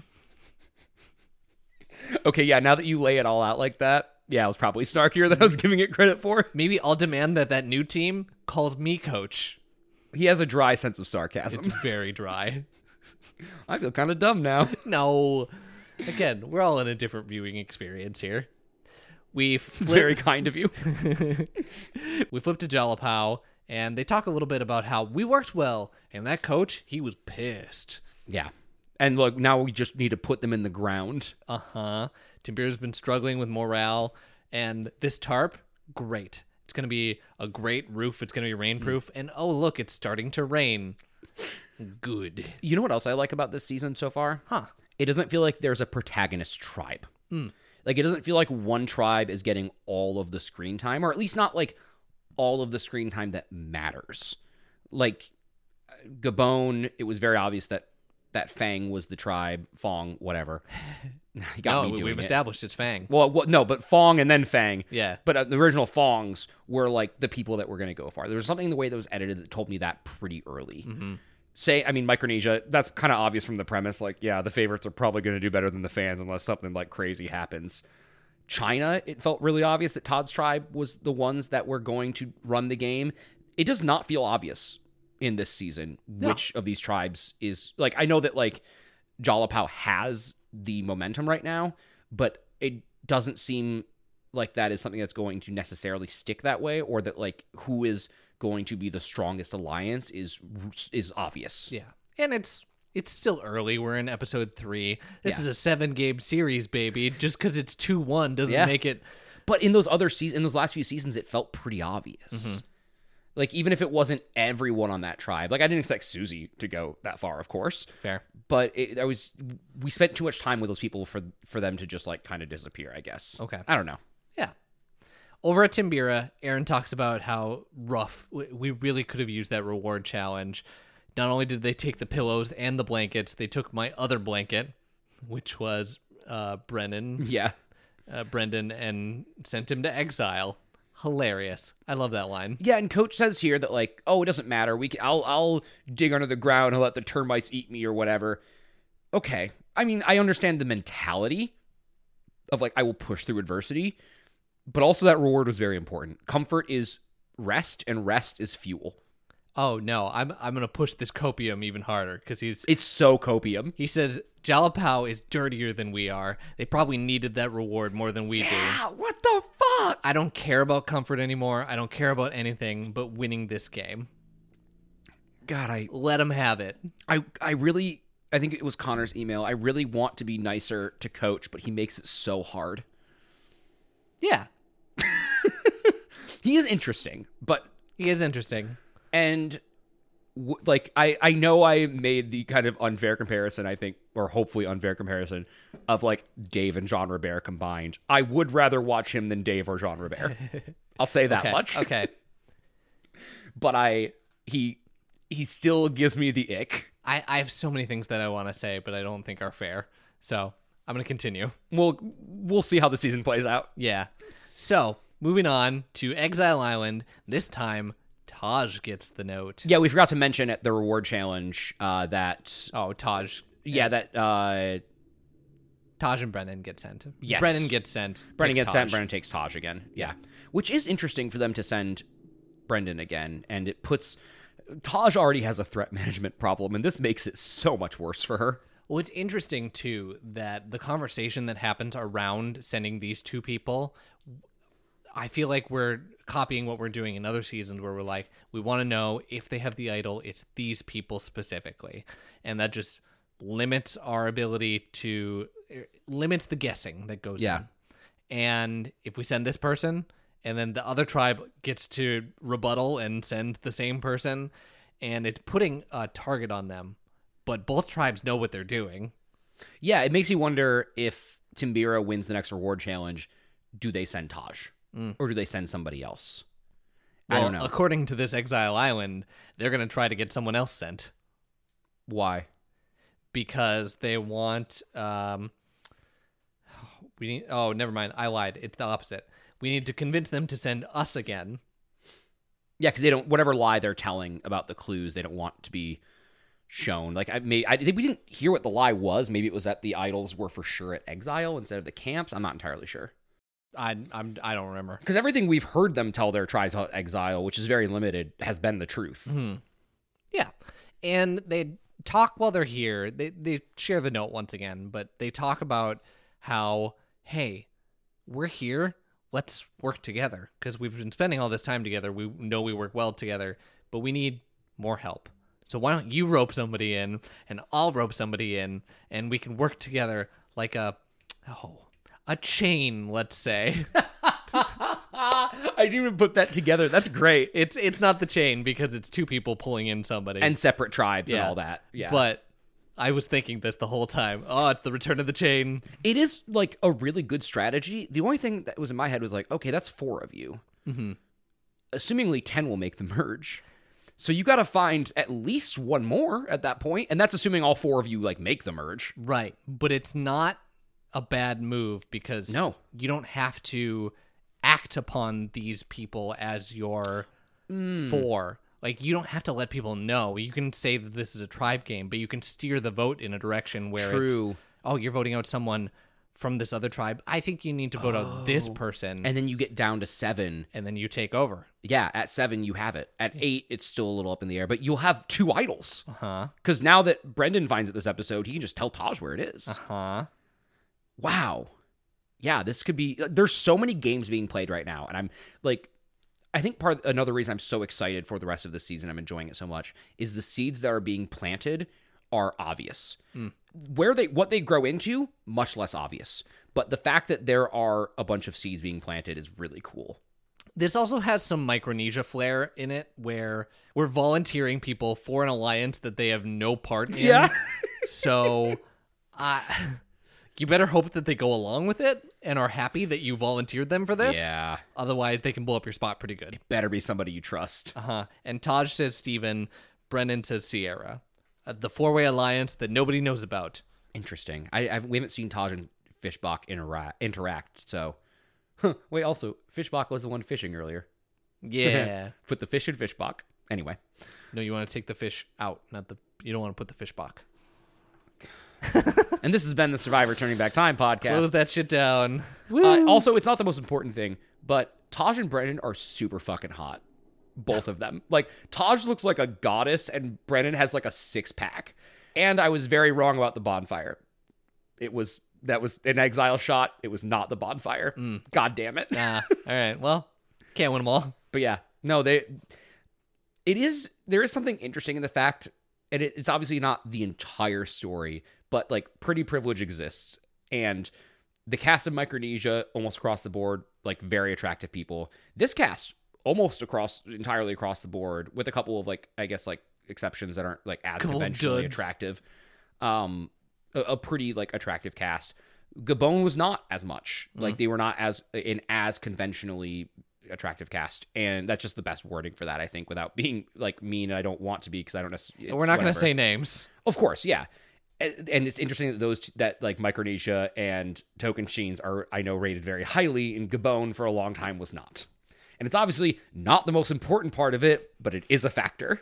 Okay, yeah, now that you lay it all out like that, yeah, it was probably snarkier than I was giving it credit for. Maybe I'll demand that new team calls me coach. He has a dry sense of sarcasm. It's very dry. I feel kind of dumb now. No. Again, we're all in a different viewing experience here. It's very kind of you. We flip to Jalapao, and they talk a little bit about how we worked well, and that coach, he was pissed. Yeah. And look, now we just need to put them in the ground. Uh-huh. Timbira's been struggling with morale, and this tarp, great. It's going to be a great roof. It's going to be rainproof, and oh, look, it's starting to rain. Good. You know what else I like about this season so far? Huh. It doesn't feel like there's a protagonist tribe. Like, it doesn't feel like one tribe is getting all of the screen time, or at least not, like, all of the screen time that matters. Like, Gabon, it was very obvious that Fang was the tribe. Fong, whatever. He got me doing we've established it's Fang. Well, no, but Fong and then Fang. Yeah. But the original Fongs were, like, the people that were going to go far. There was something in the way that was edited that told me that pretty early. Micronesia, that's kind of obvious from the premise. Like, yeah, the favorites are probably going to do better than the fans unless something, like, crazy happens. China, it felt really obvious that Todd's tribe was the ones that were going to run the game. It does not feel obvious in this season which of these tribes is, like, I know that, like, Jalapao has the momentum right now, but it doesn't seem like that is something that's going to necessarily stick that way, or that, like, who is going to be the strongest alliance is obvious. Yeah. And it's still early. We're in episode 3. This is a 7-game series, baby. Just because it's 2-1 doesn't make it. But in those last few seasons, it felt pretty obvious. Like, even if it wasn't everyone on that tribe. Like, I didn't expect Susie to go that far, of course. Fair. But we spent too much time with those people for them to just, like, kind of disappear, I guess. Okay. I don't know. Yeah. Over at Timbira, Aaron talks about how rough we really could have used that reward challenge. Not only did they take the pillows and the blankets, they took my other blanket, which was Brendan. Yeah. Brendan, and sent him to exile. Hilarious. I love that line. Yeah, and Coach says here that, like, oh, it doesn't matter. I'll dig under the ground and let the termites eat me or whatever. Okay. I mean, I understand the mentality of, like, I will push through adversity, but also that reward was very important. Comfort is rest, and rest is fuel. Oh no, I'm gonna push this copium even harder because It's so copium. he says Jalapao is dirtier than we are. They probably needed that reward more than we do. What the fuck? I don't care about comfort anymore. I don't care about anything but winning this game. God, Let them have it. I really, I think it was Connor's email. I really want to be nicer to Coach, but he makes it so hard. Yeah, He is interesting, but he is interesting. and like I know I made the kind of unfair comparison, I think, or hopefully unfair comparison of like Dave and Jean Robert combined. I would rather watch him than Dave or Jean Robert. I'll say that much. Okay. But he still gives me the ick. I have so many things that I want to say, but I don't think are fair. So I'm going to continue. We'll see how the season plays out. Yeah. So moving on to Exile Island. This time, Taj gets the note. Yeah, we forgot to mention at the reward challenge that Oh, Taj. that Taj and Brennan get sent. Yes. Brennan gets sent. Brendan picks gets sent. Taj. Brendan takes Taj again. Yeah, which is interesting for them to send Brendan again, and it puts Taj already has a threat management problem, and this makes it so much worse for her. Well, it's interesting, too, that the conversation that happens around sending these two people, I feel like we're copying what we're doing in other seasons where we're like, we want to know if they have the idol, it's these people specifically. And that just limits our ability to, limits the guessing that goes on. And if we send this person, and then the other tribe gets to rebuttal and send the same person, and it's putting a target on them. But both tribes know what they're doing. Yeah, it makes you wonder if Timbira wins the next reward challenge, do they send Taj? Or do they send somebody else? Well, I don't know. According to this Exile Island, they're going to try to get someone else sent. Why? Because they want... never mind. I lied. It's the opposite. We need to convince them to send us again. Yeah, because they don't, whatever lie they're telling about the clues, they don't want to be shown. Like I think we didn't hear what the lie was. Maybe it was that the idols were for sure at Exile instead of the camps. I'm not entirely sure. I don't remember. Because everything we've heard them tell their tribes about Exile, which is very limited, has been the truth. Mm-hmm. Yeah. And they talk while they're here. They share the note once again, but they talk about how, hey, we're here. Let's work together. Because we've been spending all this time together. We know we work well together, but we need more help. So why don't you rope somebody in, and I'll rope somebody in, and we can work together like a chain, let's say. I didn't even put that together. That's great. It's not the chain because it's two people pulling in somebody. And separate tribes and Yeah. all that. Yeah. But I was thinking this the whole time. Oh, it's the return of the chain. it is like a really good strategy. The only thing that was in my head was like, okay, that's 4 of you. Mm-hmm. Assumingly 10 will make the merge. So you got to find at least one more at that point, and that's assuming all 4 of you like make the merge. Right. But it's not a bad move because No. you don't have to act upon these people as your 4. Like, you don't have to let people know. You can say that this is a tribe game, but you can steer the vote in a direction where True. it's, oh, you're voting out someone from this other tribe. I think you need to vote out this person, And then you get down to 7. and then you take over. Yeah, at 7 you have it. At 8 it's still a little up in the air, but you'll have 2 idols. Uh-huh. Because now that Brendan finds it this episode, he can just tell Taj where it is. Uh-huh. Wow. Yeah, this could be... There's so many games being played right now, and I'm like... I think another reason I'm so excited for the rest of the season, I'm enjoying it so much, is the seeds that are being planted are obvious. What they grow into, much less obvious. But the fact that there are a bunch of seeds being planted is really cool. This also has some Micronesia flair in it, where we're volunteering people for an alliance that they have no part in. Yeah. So, you better hope that they go along with it and are happy that you volunteered them for this. Yeah. Otherwise, they can blow up your spot pretty good. Better be somebody you trust. And Taj says Steven, Brennan says Sierra. The four-way alliance that nobody knows about. Interesting. We haven't seen Taj and Fishbach interact, so... Wait, also, Fishbach was the one fishing earlier. Yeah. Put the fish in Fishbach. Anyway. No, you want to take the fish out, you don't want to put the fish back. And this has been the Survivor Turning Back Time podcast. Close that shit down. Also, it's not the most important thing, but Taj and Brennan are super fucking hot. Both of them. Like, Taj looks like a goddess, and Brennan has like a six-pack. And I was very wrong about the bonfire. That was an exile shot. It was not the bonfire. God damn it. All right. Well, can't win them all. But yeah, no, there is something interesting in the fact, and it's obviously not the entire story, but like Pretty Privilege exists, and the cast of Micronesia almost across the board, like very attractive people. This cast almost entirely across the board, with a couple of like, I guess, like exceptions that aren't like as conventionally attractive. A pretty like attractive cast. Gabon was not as much. Like they were not as conventionally attractive cast, and that's just the best wording for that, I think, without being like mean. And I don't want to be, because I don't necessarily. We're not going to say names, of course. Yeah, and it's interesting that like Micronesia and Tocantins are, I know, rated very highly, and Gabon for a long time was not. And it's obviously not the most important part of it, but it is a factor.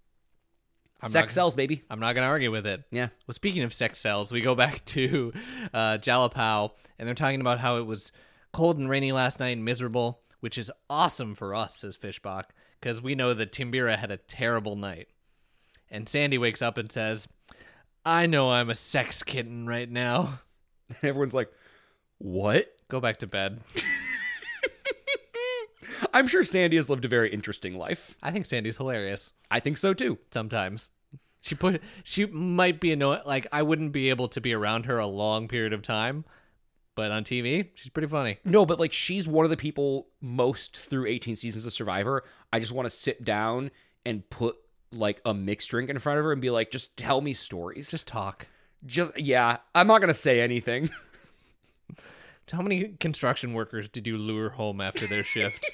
Sex sells, baby. I'm not going to argue with it. Yeah. Well, speaking of sex sells, we go back to Jalapao, and they're talking about how it was cold and rainy last night and miserable, which is awesome for us, says Fishbach, because we know that Timbira had a terrible night. And Sandy wakes up and says, I know I'm a sex kitten right now. And everyone's like, what? Go back to bed. I'm sure Sandy has lived a very interesting life. I think Sandy's hilarious. I think so too. Sometimes. She might be annoying. Like, I wouldn't be able to be around her a long period of time, but on TV, she's pretty funny. No, but like, she's one of the people most through 18 seasons of Survivor, I just want to sit down and put like a mixed drink in front of her and be like, just tell me stories. Just talk. Yeah, I'm not going to say anything. How many construction workers did you lure home after their shift?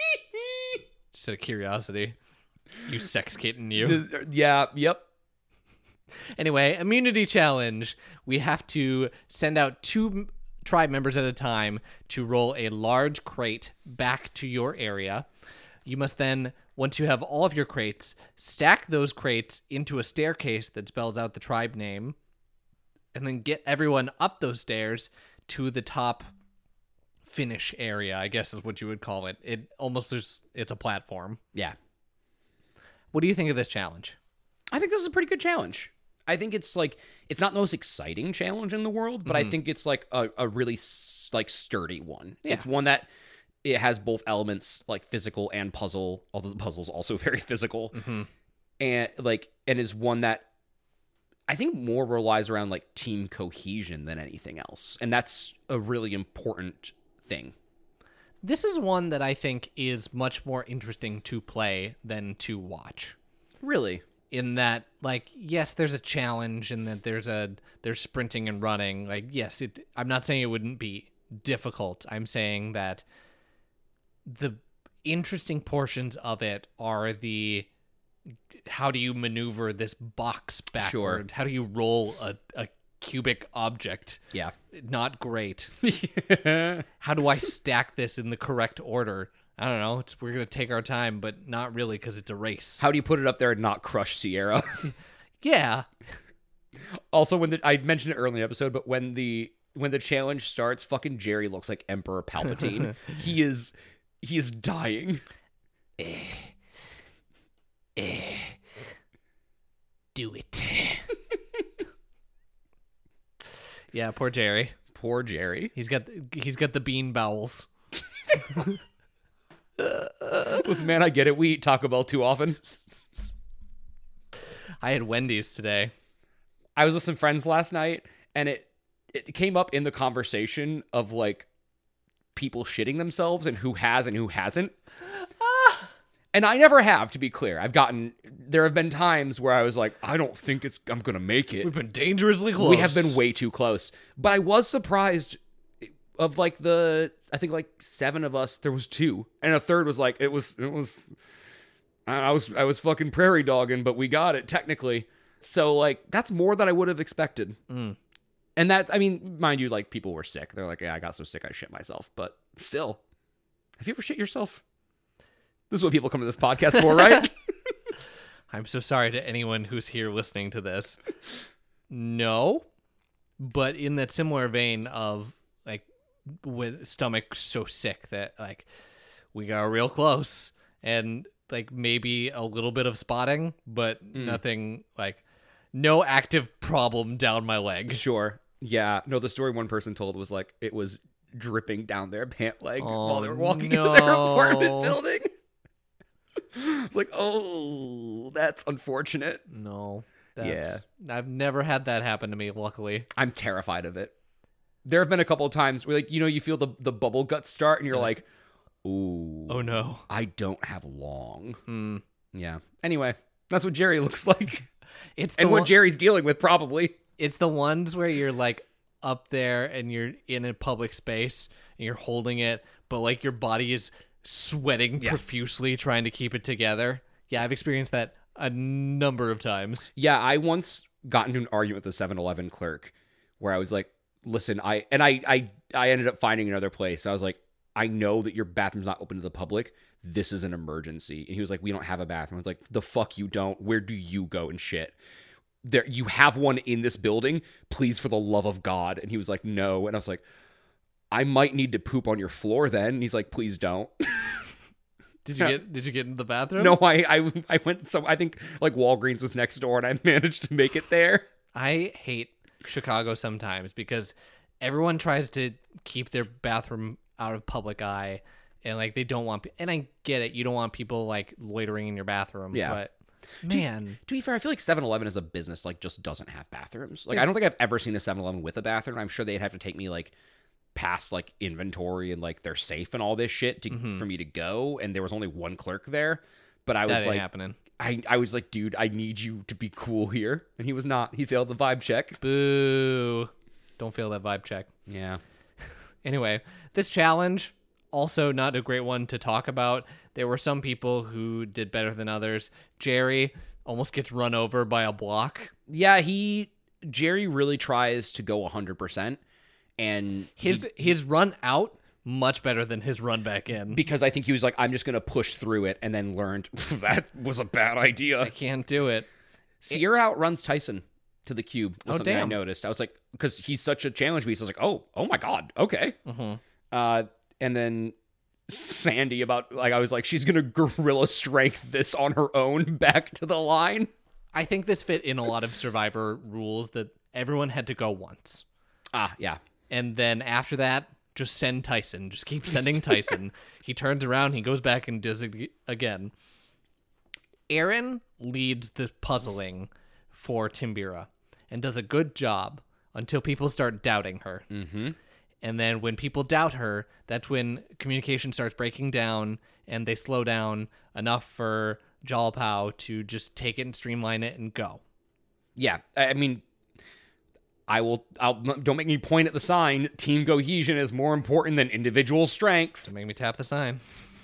Just out of curiosity. You sex kitten, you. Yeah, yep. Anyway, immunity challenge. We have to send out 2 tribe members at a time to roll a large crate back to your area. You must then, once you have all of your crates, stack those crates into a staircase that spells out the tribe name, and then get everyone up those stairs to the top finish area, I guess is what you would call it. It's a platform. Yeah. What do you think of this challenge? I think this is a pretty good challenge. I think it's like, it's not the most exciting challenge in the world, but I think it's like a really like sturdy one. Yeah. It's one that it has both elements, like physical and puzzle, although the puzzle's also very physical. And is one that I think more relies around like team cohesion than anything else. And that's a really important thing. This is one that I think is much more interesting to play than to watch. Really? In that, like, yes, there's a challenge and that there's sprinting and running. Like, yes, I'm not saying it wouldn't be difficult. I'm saying that the interesting portions of it are the how do you maneuver this box backward? Sure. How do you roll a cubic object? Yeah. Not great. How do I stack this in the correct order? I don't know. We're going to take our time, but not really, because it's a race. How do you put it up there and not crush Sierra? Yeah. Also, I mentioned it earlier in the episode, but when the challenge starts, fucking Jerry looks like Emperor Palpatine. He is dying. Do it. Yeah, poor Jerry. Poor Jerry. He's got the bean bowels. Listen, man, I get it. We eat Taco Bell too often. I had Wendy's today. I was with some friends last night, and it came up in the conversation of like people shitting themselves and who has and who hasn't. And I never have, to be clear. There have been times where I was like, I don't think I'm going to make it. We've been dangerously close. We have been way too close. But I was surprised of like I think like 7 of us, there was 2. And a third was like, I was fucking prairie dogging, but we got it technically. So like, that's more than I would have expected. Mm. And that, I mean, mind you, like people were sick. They're like, yeah, I got so sick I shit myself. But still, have you ever shit yourself? This is what people come to this podcast for, right? I'm so sorry to anyone who's here listening to this. No, but in that similar vein of like with stomach so sick that like we got real close and like maybe a little bit of spotting, but nothing like no active problem down my leg. Sure. Yeah. No, the story one person told was like it was dripping down their pant leg while they were walking into their apartment building. It's like, oh, that's unfortunate. No. I've never had that happen to me, luckily. I'm terrified of it. There have been a couple of times where, like, you feel the bubble guts start and you're like, ooh. Oh, no. I don't have long. Yeah. Anyway, that's what Jerry looks like. And what Jerry's dealing with, probably. It's the ones where you're, like, up there and you're in a public space and you're holding it, but, like, your body is sweating profusely trying to keep it together. Yeah, I've experienced that a number of times. Yeah, I once got into an argument with the 7-Eleven clerk where I was like, listen, I ended up finding another place. But I was like, I know that your bathroom's not open to the public. This is an emergency. And he was like, we don't have a bathroom. I was like, the fuck you don't? Where do you go and shit? There, you have one in this building. Please, for the love of God. And he was like, no. And I was like, I might need to poop on your floor then. And he's like, please don't. Did you get in the bathroom? No, I went, so I think like Walgreens was next door and I managed to make it there. I hate Chicago sometimes because everyone tries to keep their bathroom out of public eye and like they don't want, and I get it. You don't want people like loitering in your bathroom. Yeah. But man, to be fair, I feel like 7-Eleven as a business like just doesn't have bathrooms. Like I don't think I've ever seen a 7-Eleven with a bathroom. I'm sure they'd have to take me like past like inventory and like their safe and all this shit for me to go, and there was only one clerk there, but I was that like ain't happening. I was like, dude, I need you to be cool here, and he was not. He failed the vibe check. Boo. Don't fail that vibe check. Yeah. Anyway, this challenge also not a great one to talk about. There were some people who did better than others. Jerry almost gets run over by a block. Yeah, Jerry really tries to go 100%. And his run out much better than his run back in, because I think he was like, I'm just gonna push through it, and then learned that was a bad idea. I can't do it. Sierra outruns Tyson to the cube. Was something damn. I noticed. I was like, because he's such a challenge beast. I was like, oh my god, okay. And then Sandy I was like, she's gonna gorilla strength this on her own back to the line. I think this fit in a lot of Survivor rules that everyone had to go once. Yeah. And then after that, just send Tyson. Just keep sending Tyson. He turns around, he goes back and does it again. Aaron leads the puzzling for Timbira and does a good job until people start doubting her. Mm-hmm. And then when people doubt her, that's when communication starts breaking down and they slow down enough for Jalpao to just take it and streamline it and go. Yeah, I mean, I'll don't make me point at the sign. Team cohesion is more important than individual strength. Don't make me tap the sign.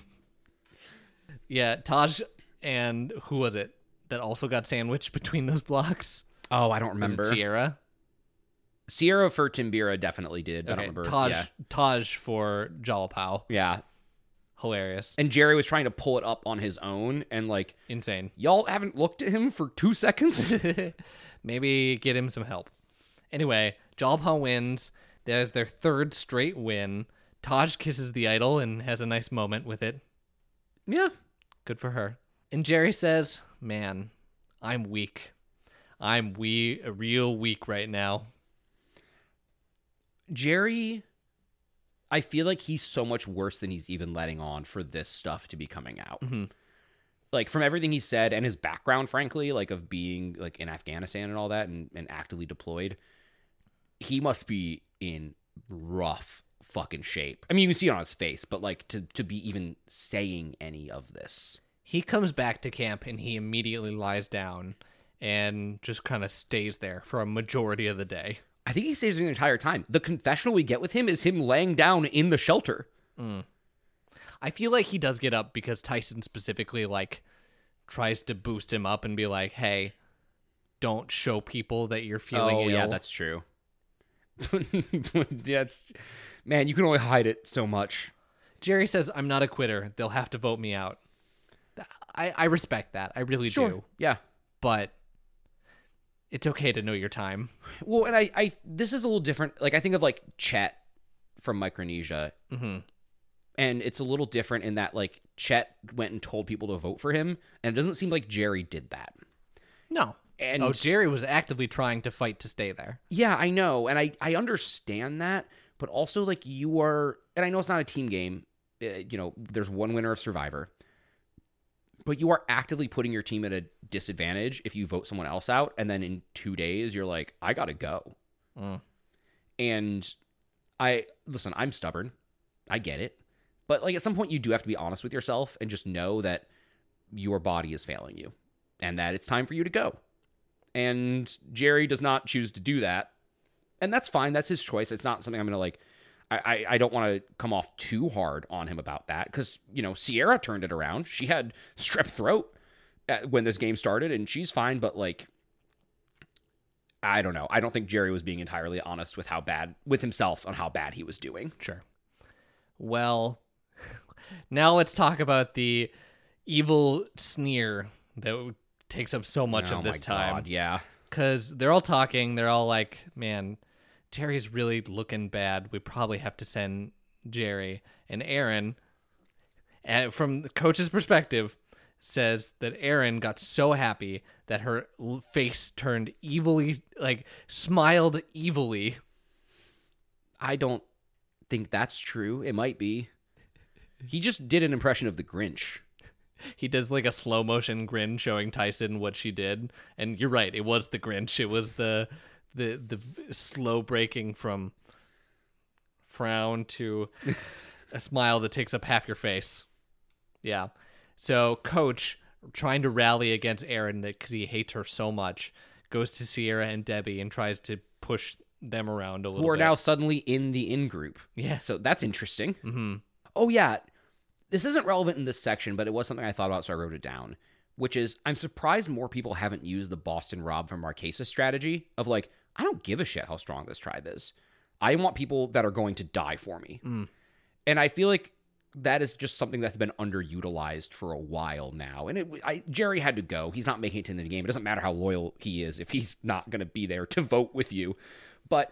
Yeah, Taj and who was it that also got sandwiched between those blocks? Oh, I don't remember. Was it Sierra? Sierra for Timbira definitely did. Okay. I don't remember. Taj for Jalpao. Yeah. Hilarious. And Jerry was trying to pull it up on his own and like insane. Y'all haven't looked at him for 2 seconds? Maybe get him some help. Anyway, Jalpao wins. There's their third straight win. Taj kisses the idol and has a nice moment with it. Yeah. Good for her. And Jerry says, man, I'm weak. I'm real weak right now. Jerry, I feel like he's so much worse than he's even letting on for this stuff to be coming out. Mm-hmm. Like, from everything he said and his background, frankly, like, of being, like, in Afghanistan and all that and actively deployed, he must be in rough fucking shape. I mean, you can see it on his face, but like to be even saying any of this. He comes back to camp and he immediately lies down and just kind of stays there for a majority of the day. I think he stays there the entire time. The confessional we get with him is him laying down in the shelter. I feel like he does get up because Tyson specifically like tries to boost him up and be like, hey, don't show people that you're feeling ill. Yeah, that's true. Man, you can only hide it so much. Jerry says, I'm not a quitter. They'll have to vote me out. I respect that. I really do. Yeah. But it's okay to know your time. Well, and I this is a little different. Like, I think of like Chet from Micronesia. Mm-hmm. And it's a little different in that like Chet went and told people to vote for him. And it doesn't seem like Jerry did that. No. And Jerry was actively trying to fight to stay there. Yeah, I know. And I understand that. But also like you are, and I know it's not a team game. There's one winner of Survivor. But you are actively putting your team at a disadvantage if you vote someone else out. And then in 2 days, you're like, I got to go. And I'm stubborn. I get it. But like at some point, you do have to be honest with yourself and just know that your body is failing you and that it's time for you to go. And Jerry does not choose to do that. And that's fine. That's his choice. It's not something I'm going to like. I don't want to come off too hard on him about that because, Sierra turned it around. She had strep throat when this game started and she's fine. But like, I don't know. I don't think Jerry was being entirely honest with himself on how bad he was doing. Sure. Well, now let's talk about the evil sneer that takes up so much of this time. God, yeah. Because they're all talking. They're all like, man, Jerry's really looking bad. We probably have to send Jerry. And Aaron, from the coach's perspective, says that Aaron got so happy that her face turned evilly, like smiled evilly. I don't think that's true. It might be. He just did an impression of the Grinch. He does like a slow motion grin showing Tyson what she did. And you're right. It was the Grinch. It was the slow breaking from frown to a smile that takes up half your face. Yeah. So Coach, trying to rally against Aaron because he hates her so much, goes to Sierra and Debbie and tries to push them around a little bit. Who are now suddenly in the in-group. Yeah. So that's interesting. Mm-hmm. Oh, yeah. This isn't relevant in this section, but it was something I thought about, so I wrote it down, which is I'm surprised more people haven't used the Boston Rob from Marquesas strategy of like, I don't give a shit how strong this tribe is. I want people that are going to die for me. And I feel like that is just something that's been underutilized for a while now. And Jerry had to go. He's not making it to the game. It doesn't matter how loyal he is if he's not going to be there to vote with you. But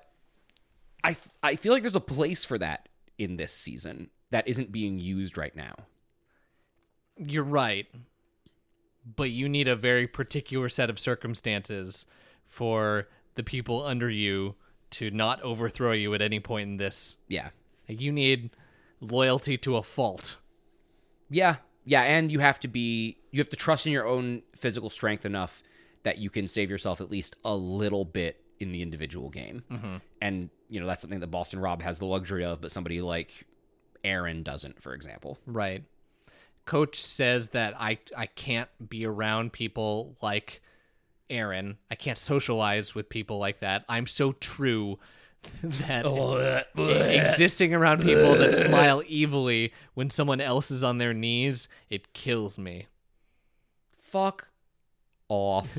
I feel like there's a place for that in this season that isn't being used right now. You're right. But you need a very particular set of circumstances for the people under you to not overthrow you at any point in this. Yeah. Like you need loyalty to a fault. Yeah. Yeah, and you have to trust in your own physical strength enough that you can save yourself at least a little bit in the individual game. Mm-hmm. And, that's something that Boston Rob has the luxury of, but somebody like Aaron doesn't, for example. Right. Coach says that I can't be around people like Aaron. I can't socialize with people like that. I'm so true that existing around people that smile evilly when someone else is on their knees, it kills me. Fuck off.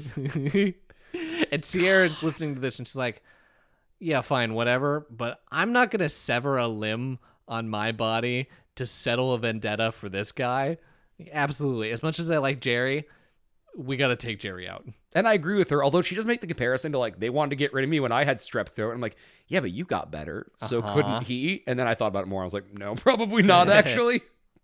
And Sierra's listening to this and she's like, yeah, fine, whatever, but I'm not going to sever a limb on my body to settle a vendetta for this guy. Absolutely. As much as I like Jerry, we got to take Jerry out. And I agree with her, although she does make the comparison to like, they wanted to get rid of me when I had strep throat. And I'm like, yeah, but you got better. So couldn't he? And then I thought about it more. I was like, no, probably not actually.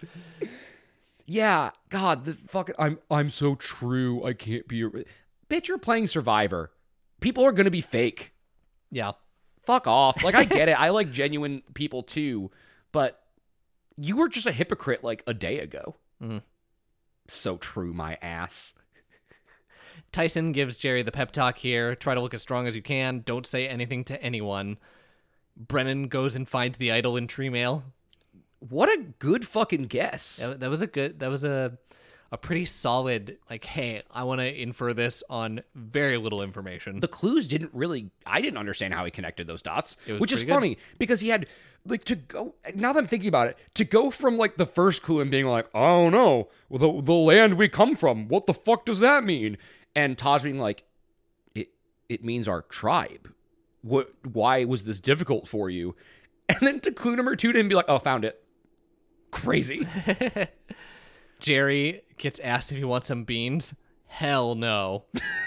Yeah. God, the fucking, I'm so true. I can't be bitch, you're playing Survivor. People are going to be fake. Yeah. Fuck off. Like, I get it. I like genuine people too, but you were just a hypocrite like a day ago. Mm-hmm. So true, my ass. Tyson gives Jerry the pep talk here. Try to look as strong as you can. Don't say anything to anyone. Brennan goes and finds the idol in tree mail. What a good fucking guess. That was a pretty solid, like, hey, I want to infer this on very little information. The clues I didn't understand how he connected those dots, which is pretty good. funny because he had, like, now that I'm thinking about it, to go from, like, the first clue and being like, oh no, the land we come from, what the fuck does that mean? And Taj being like, it means our tribe. Why was this difficult for you? And then to clue number 2 to him be like, oh, found it. Crazy. Jerry gets asked if he wants some beans. Hell no.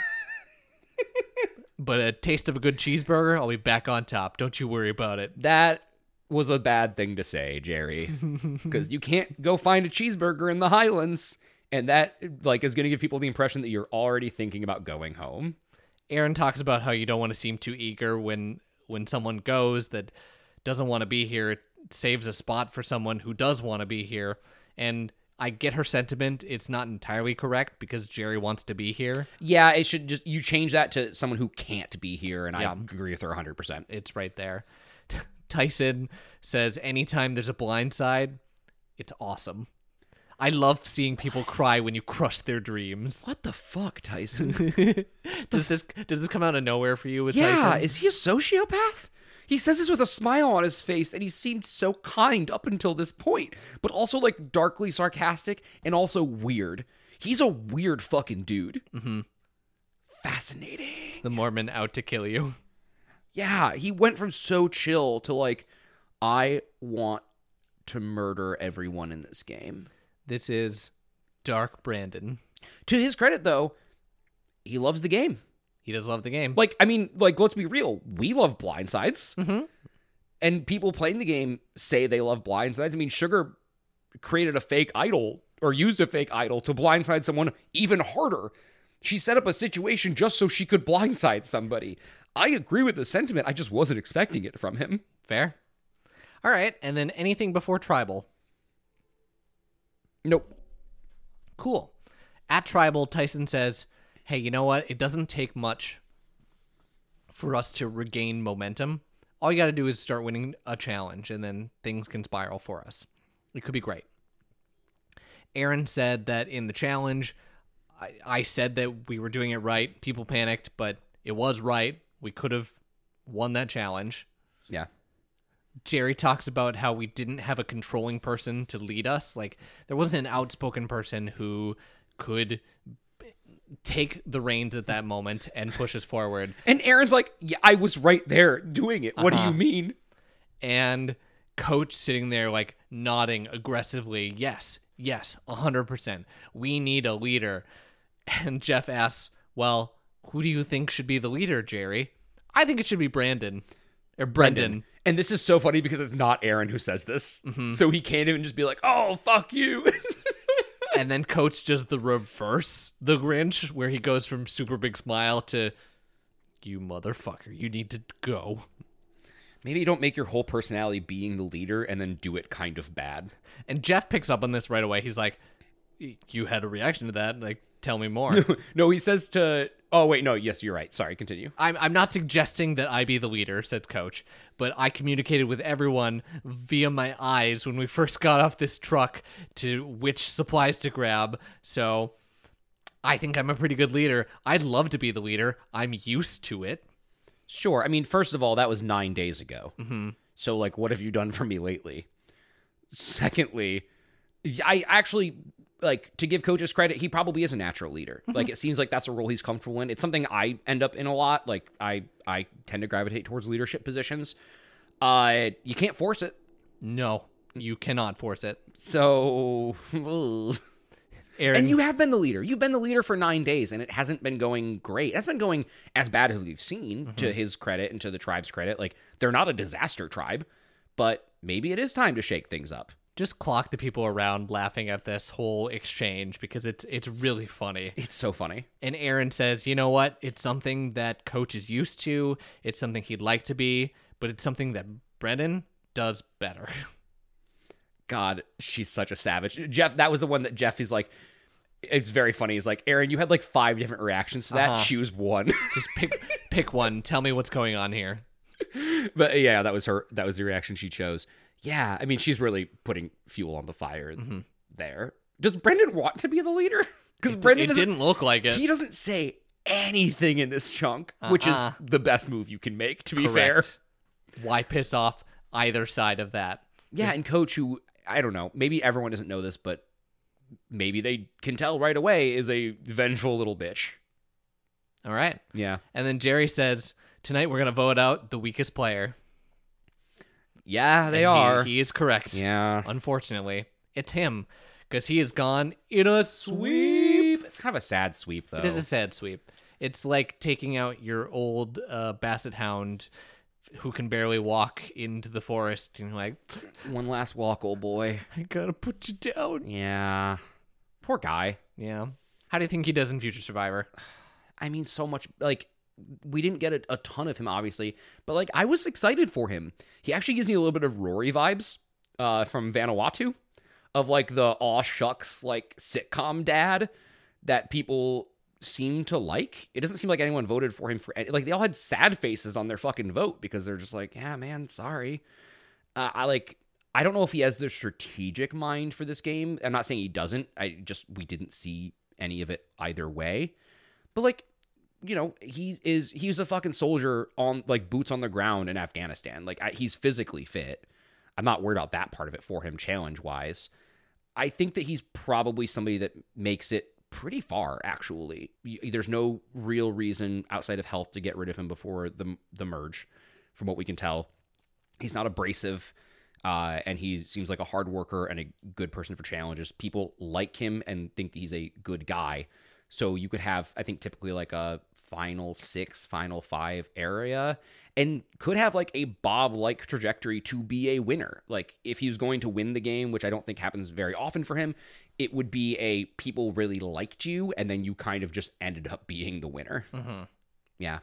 But a taste of a good cheeseburger, I'll be back on top. Don't you worry about it. That was a bad thing to say, Jerry. Because you can't go find a cheeseburger in the Highlands. And that, like, is going to give people the impression that you're already thinking about going home. Aaron talks about how you don't want to seem too eager when someone goes that doesn't want to be here. It saves a spot for someone who does want to be here. And I get her sentiment. It's not entirely correct because Jerry wants to be here. Yeah, it should just, you change that to someone who can't be here, and I agree with her 100%. It's right there. Tyson says anytime there's a blind side, it's awesome. I love seeing people cry when you crush their dreams. What the fuck, Tyson? Does this come out of nowhere for you with Yeah, Tyson? is he a sociopath? He says this with a smile on his face, and he seemed so kind up until this point, but also, like, darkly sarcastic and also weird. He's a weird fucking dude. Mm-hmm. Fascinating. It's the Mormon out to kill you. Yeah, he went from so chill to, like, I want to murder everyone in this game. This is Dark Brandon. To his credit, though, he loves the game. He does love the game. Like, I mean, like, let's be real. We love Blindsides. Mm-hmm. And people playing the game say they love Blindsides. I mean, Sugar created a fake idol or used a fake idol to blindside someone even harder. She set up a situation just so she could blindside somebody. I agree with the sentiment. I just wasn't expecting it from him. Fair. All right. And then anything before Tribal. Nope. Cool. At Tribal, Tyson says, hey, you know what? It doesn't take much for us to regain momentum. All you got to do is start winning a challenge, and then things can spiral for us. It could be great. Aaron said that in the challenge, I said that we were doing it right. People panicked, but it was right. We could have won that challenge. Yeah. Jerry talks about how we didn't have a controlling person to lead us. Like, there wasn't an outspoken person who could take the reins at that moment and push us forward. And Aaron's like, yeah, I was right there doing it. What do you mean? And Coach sitting there, like, nodding aggressively. Yes, 100%. We need a leader. And Jeff asks, well, who do you think should be the leader, Jerry? I think it should be Brandon. Or Brendan. And this is so funny because it's not Aaron who says this. Mm-hmm. So he can't even just be like, oh, fuck you. And then Coach does the reverse, the Grinch, where he goes from super big smile to, you motherfucker, you need to go. Maybe you don't make your whole personality being the leader and then do it kind of bad. And Jeff picks up on this right away. He's like, you had a reaction to that. Like, tell me more. No, he says to... Oh, wait, no, yes, you're right. Sorry, continue. I'm not suggesting that I be the leader, said Coach, but I communicated with everyone via my eyes when we first got off this truck to which supplies to grab, so I think I'm a pretty good leader. I'd love to be the leader. I'm used to it. Sure. I mean, first of all, that was 9 days ago. Mm-hmm. So, like, what have you done for me lately? Secondly, I actually... Like, to give Coach his credit, he probably is a natural leader. Mm-hmm. Like, it seems like that's a role he's comfortable in. It's something I end up in a lot. Like, I tend to gravitate towards leadership positions. You can't force it. No, you cannot force it. So, Aaron, and you have been the leader. You've been the leader for 9 days, and it hasn't been going great. It hasn't been going as bad as we've seen, to his credit and to the tribe's credit. Like, they're not a disaster tribe, but maybe it is time to shake things up. Just clock the people around laughing at this whole exchange because it's really funny. It's so funny. And Aaron says, you know what? It's something that Coach is used to. It's something he'd like to be, but it's something that Brendan does better. God, she's such a savage. Jeff, that was the one that Jeff is like, it's very funny. He's like, Aaron, you had like 5 different reactions to that. Choose one. Just pick one. Tell me what's going on here. But yeah, that was the reaction she chose. Yeah, I mean, she's really putting fuel on the fire there. Does Brendan want to be the leader? Because Brendan didn't look like it. He doesn't say anything in this chunk, which is the best move you can make, to be fair. Why piss off either side of that? Yeah, and Coach, who, I don't know, maybe everyone doesn't know this, but maybe they can tell right away, is a vengeful little bitch. All right. Yeah. And then Jerry says, tonight we're going to vote out the weakest player. Yeah, they are. He is correct. Yeah. Unfortunately. It's him, because he is gone in a sweep. It's kind of a sad sweep, though. It is a sad sweep. It's like taking out your old basset hound who can barely walk into the forest and you're like, one last walk, old boy. I gotta put you down. Yeah. Poor guy. Yeah. How do you think he does in Future Survivor? I mean, so much, like, we didn't get a ton of him, obviously, but, like, I was excited for him. He actually gives me a little bit of Rory vibes from Vanuatu, of, like, the aw shucks, like, sitcom dad that people seem to like. It doesn't seem like anyone voted for him for any, like, they all had sad faces on their fucking vote because they're just like, yeah, man, sorry. I don't know if he has the strategic mind for this game. I'm not saying he doesn't. We didn't see any of it either way. But, like, you know, he's a fucking soldier on, like, boots on the ground in Afghanistan. Like, he's physically fit. I'm not worried about that part of it for him challenge-wise. I think that he's probably somebody that makes it pretty far, actually. There's no real reason outside of health to get rid of him before the merge, from what we can tell. He's not abrasive, and he seems like a hard worker and a good person for challenges. People like him and think that he's a good guy. So you could have, I think, typically like a final 6, final 5 area, and could have like a Bob-like trajectory to be a winner. Like, if he was going to win the game, which I don't think happens very often for him, it would be a people really liked you, and then you kind of just ended up being the winner. Mm-hmm. Yeah.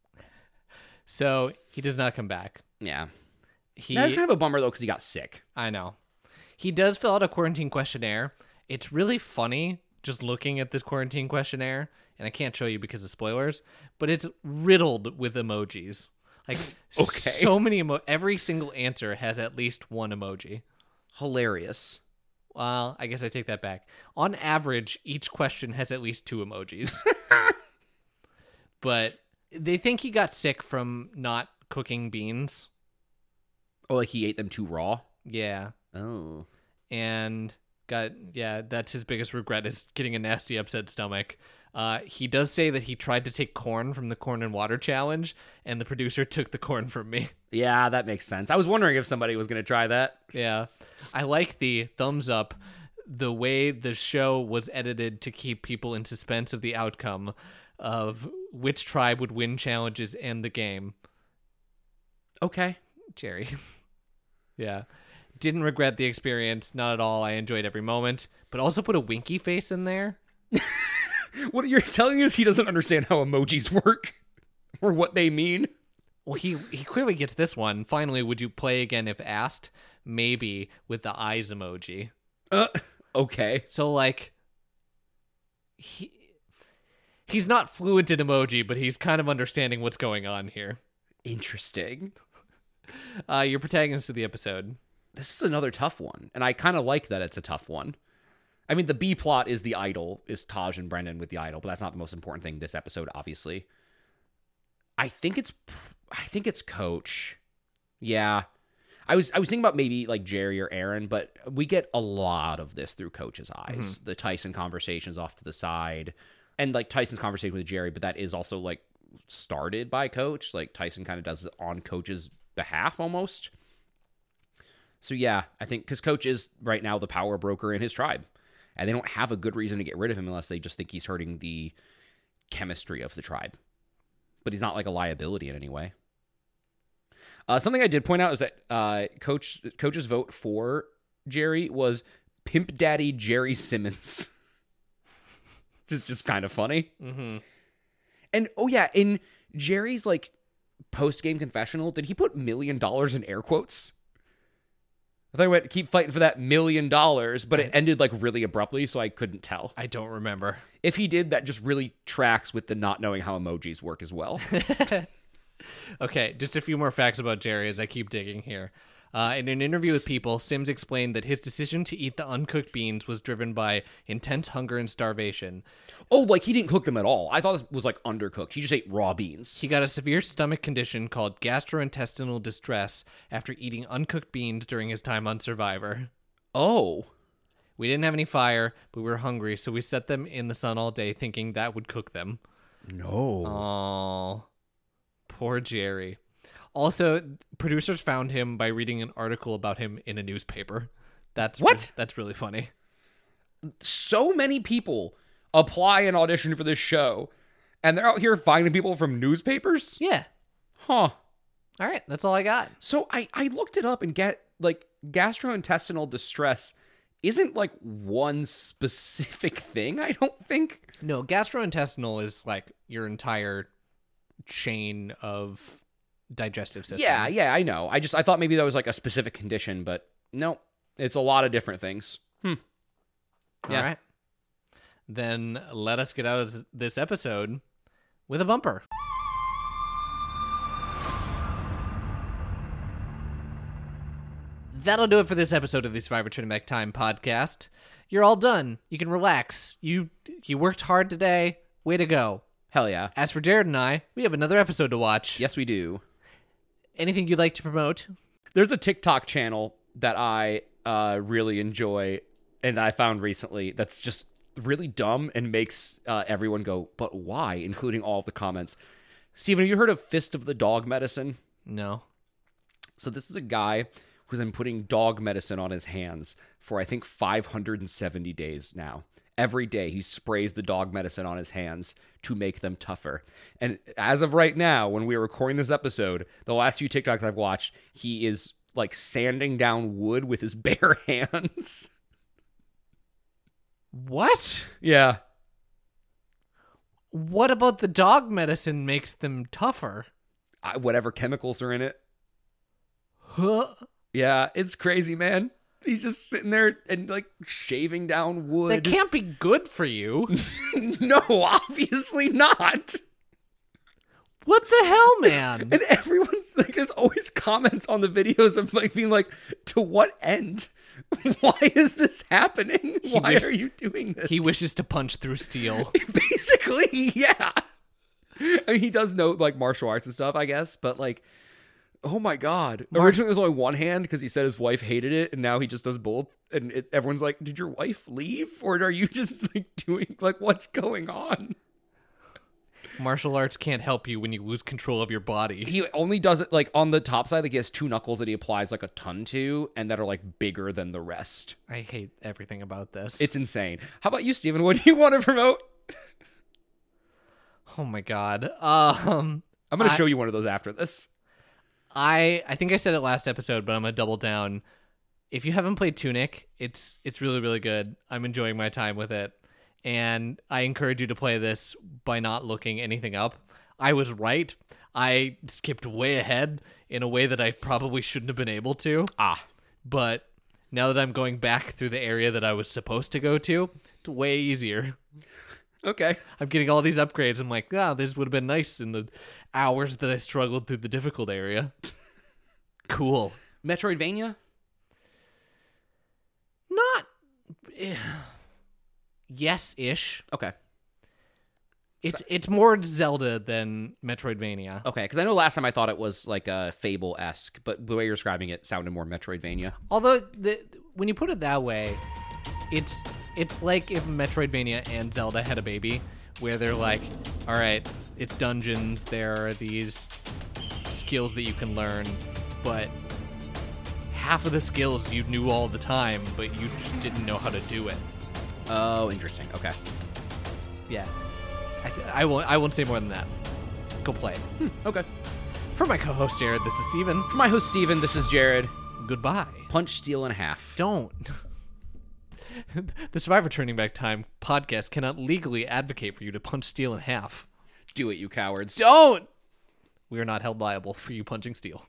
So he does not come back. Yeah. That's kind of a bummer, though, because he got sick. I know. He does fill out a quarantine questionnaire. It's really funny just looking at this quarantine questionnaire, and I can't show you because of spoilers, but it's riddled with emojis. Like, okay. So many every single answer has at least one emoji. Hilarious. Well, I guess I take that back. On average, each question has at least 2 emojis. But they think he got sick from not cooking beans. Oh, like he ate them too raw? Yeah. Oh. And that's his biggest regret, is getting a nasty upset stomach. He does say that he tried to take corn from the corn and water challenge, and the producer took the corn from me. Yeah, that makes sense. I was wondering if somebody was going to try that. Yeah. I like the thumbs up, the way the show was edited to keep people in suspense of the outcome of which tribe would win challenges and the game. Okay. Jerry. Yeah. Didn't regret the experience, not at all. I enjoyed every moment, but also put a winky face in there. What you're telling us, he doesn't understand how emojis work or what they mean? Well, he clearly gets this one. Finally, would you play again if asked? Maybe, with the eyes emoji. Okay. So, like, he's not fluent in emoji, but he's kind of understanding what's going on here. Interesting. Your protagonist of the episode. This is another tough one, and I kind of like that it's a tough one. I mean, the B plot is the idol, is Taj and Brendan with the idol, but that's not the most important thing this episode, obviously. I think it's Coach. Yeah. I was thinking about maybe like Jerry or Aaron, but we get a lot of this through Coach's eyes. Mm-hmm. The Tyson conversations off to the side, and like Tyson's conversation with Jerry, but that is also like started by Coach. Like Tyson kind of does it on Coach's behalf almost. So yeah, I think because Coach is right now the power broker in his tribe, and they don't have a good reason to get rid of him unless they just think he's hurting the chemistry of the tribe. But he's not like a liability in any way. Something I did point out is that Coach's vote for Jerry was Pimp Daddy Jerry Simmons. just kind of funny. Mm-hmm. And oh yeah, in Jerry's like post-game confessional, did he put $1 million in air quotes? I thought I went, keep fighting for that $1 million, but it ended like really abruptly, so I couldn't tell. I don't remember. If he did, that just really tracks with the not knowing how emojis work as well. Okay, just a few more facts about Jerry as I keep digging here. In an interview with People, Sims explained that his decision to eat the uncooked beans was driven by intense hunger and starvation. Oh, like he didn't cook them at all. I thought this was like undercooked. He just ate raw beans. He got a severe stomach condition called gastrointestinal distress after eating uncooked beans during his time on Survivor. Oh. We didn't have any fire, but we were hungry, so we set them in the sun all day thinking that would cook them. No. Oh, poor Jerry. Also, producers found him by reading an article about him in a newspaper. That's really funny. So many people apply and audition for this show, and they're out here finding people from newspapers? Yeah. Huh. All right, that's all I got. So I looked it up and gastrointestinal distress isn't like one specific thing, I don't think. No, gastrointestinal is like your entire chain of digestive system. Yeah, I know. I thought maybe that was like a specific condition, but no, it's a lot of different things. Yeah. All right. Then let us get out of this episode with a bumper. That'll do it for this episode of the Survivor Turning Back Time podcast. You're all done. You can relax. You worked hard today. Way to go. Hell yeah. As for Jared and I, we have another episode to watch. Yes, we do. Anything you'd like to promote? There's a TikTok channel that I really enjoy and I found recently that's just really dumb and makes everyone go, but why? Including all of the comments. Steven, have you heard of Fist of the Dog Medicine? No. So this is a guy who's been putting dog medicine on his hands for, I think, 570 days now. Every day he sprays the dog medicine on his hands to make them tougher. And as of right now, when we are recording this episode, the last few TikToks I've watched, he is like sanding down wood with his bare hands. What? Yeah. What about the dog medicine makes them tougher? Whatever chemicals are in it. Huh? Yeah, it's crazy, man. He's just sitting there and like shaving down wood. That can't be good for you. No, obviously not. What the hell, man? And everyone's like, there's always comments on the videos of like being like, to what end? Why is this happening? Why are you doing this? He wishes to punch through steel. Basically, yeah. I mean, he does know like martial arts and stuff, I guess, but like, oh my God. Originally it was only one hand because he said his wife hated it, and now he just does both. And everyone's like, did your wife leave? Or are you just like doing, like, what's going on? Martial arts can't help you when you lose control of your body. He only does it like on the top side, like he has two knuckles that he applies like a ton to, and that are like bigger than the rest. I hate everything about this. It's insane. How about you, Steven? What do you want to promote? Oh my God. I'm going to show you one of those after this. I think I said it last episode, but I'm gonna double down. If you haven't played Tunic, it's really, really good. I'm enjoying my time with it, and I encourage you to play this by not looking anything up. I was right. I skipped way ahead in a way that I probably shouldn't have been able to. But now that I'm going back through the area that I was supposed to go to, it's way easier. Okay. I'm getting all these upgrades. I'm like, this would have been nice in the hours that I struggled through the difficult area. Cool. Metroidvania? Not. Yes-ish. Okay. It's more Zelda than Metroidvania. Okay, because I know last time I thought it was like a Fable-esque, but the way you're describing it sounded more Metroidvania. Although, when you put it that way, it's like if Metroidvania and Zelda had a baby, where they're like, all right, it's dungeons, there are these skills that you can learn, but half of the skills you knew all the time, but you just didn't know how to do it. Oh, interesting. Okay. Yeah. I won't say more than that. Go play it. Okay. For my co-host Jared, this is Steven. For my host Steven, this is Jared. Goodbye. Punch steel in half. Don't. The Survivor Turning Back Time podcast cannot legally advocate for you to punch steel in half. Do it, you cowards. Don't! We are not held liable for you punching steel.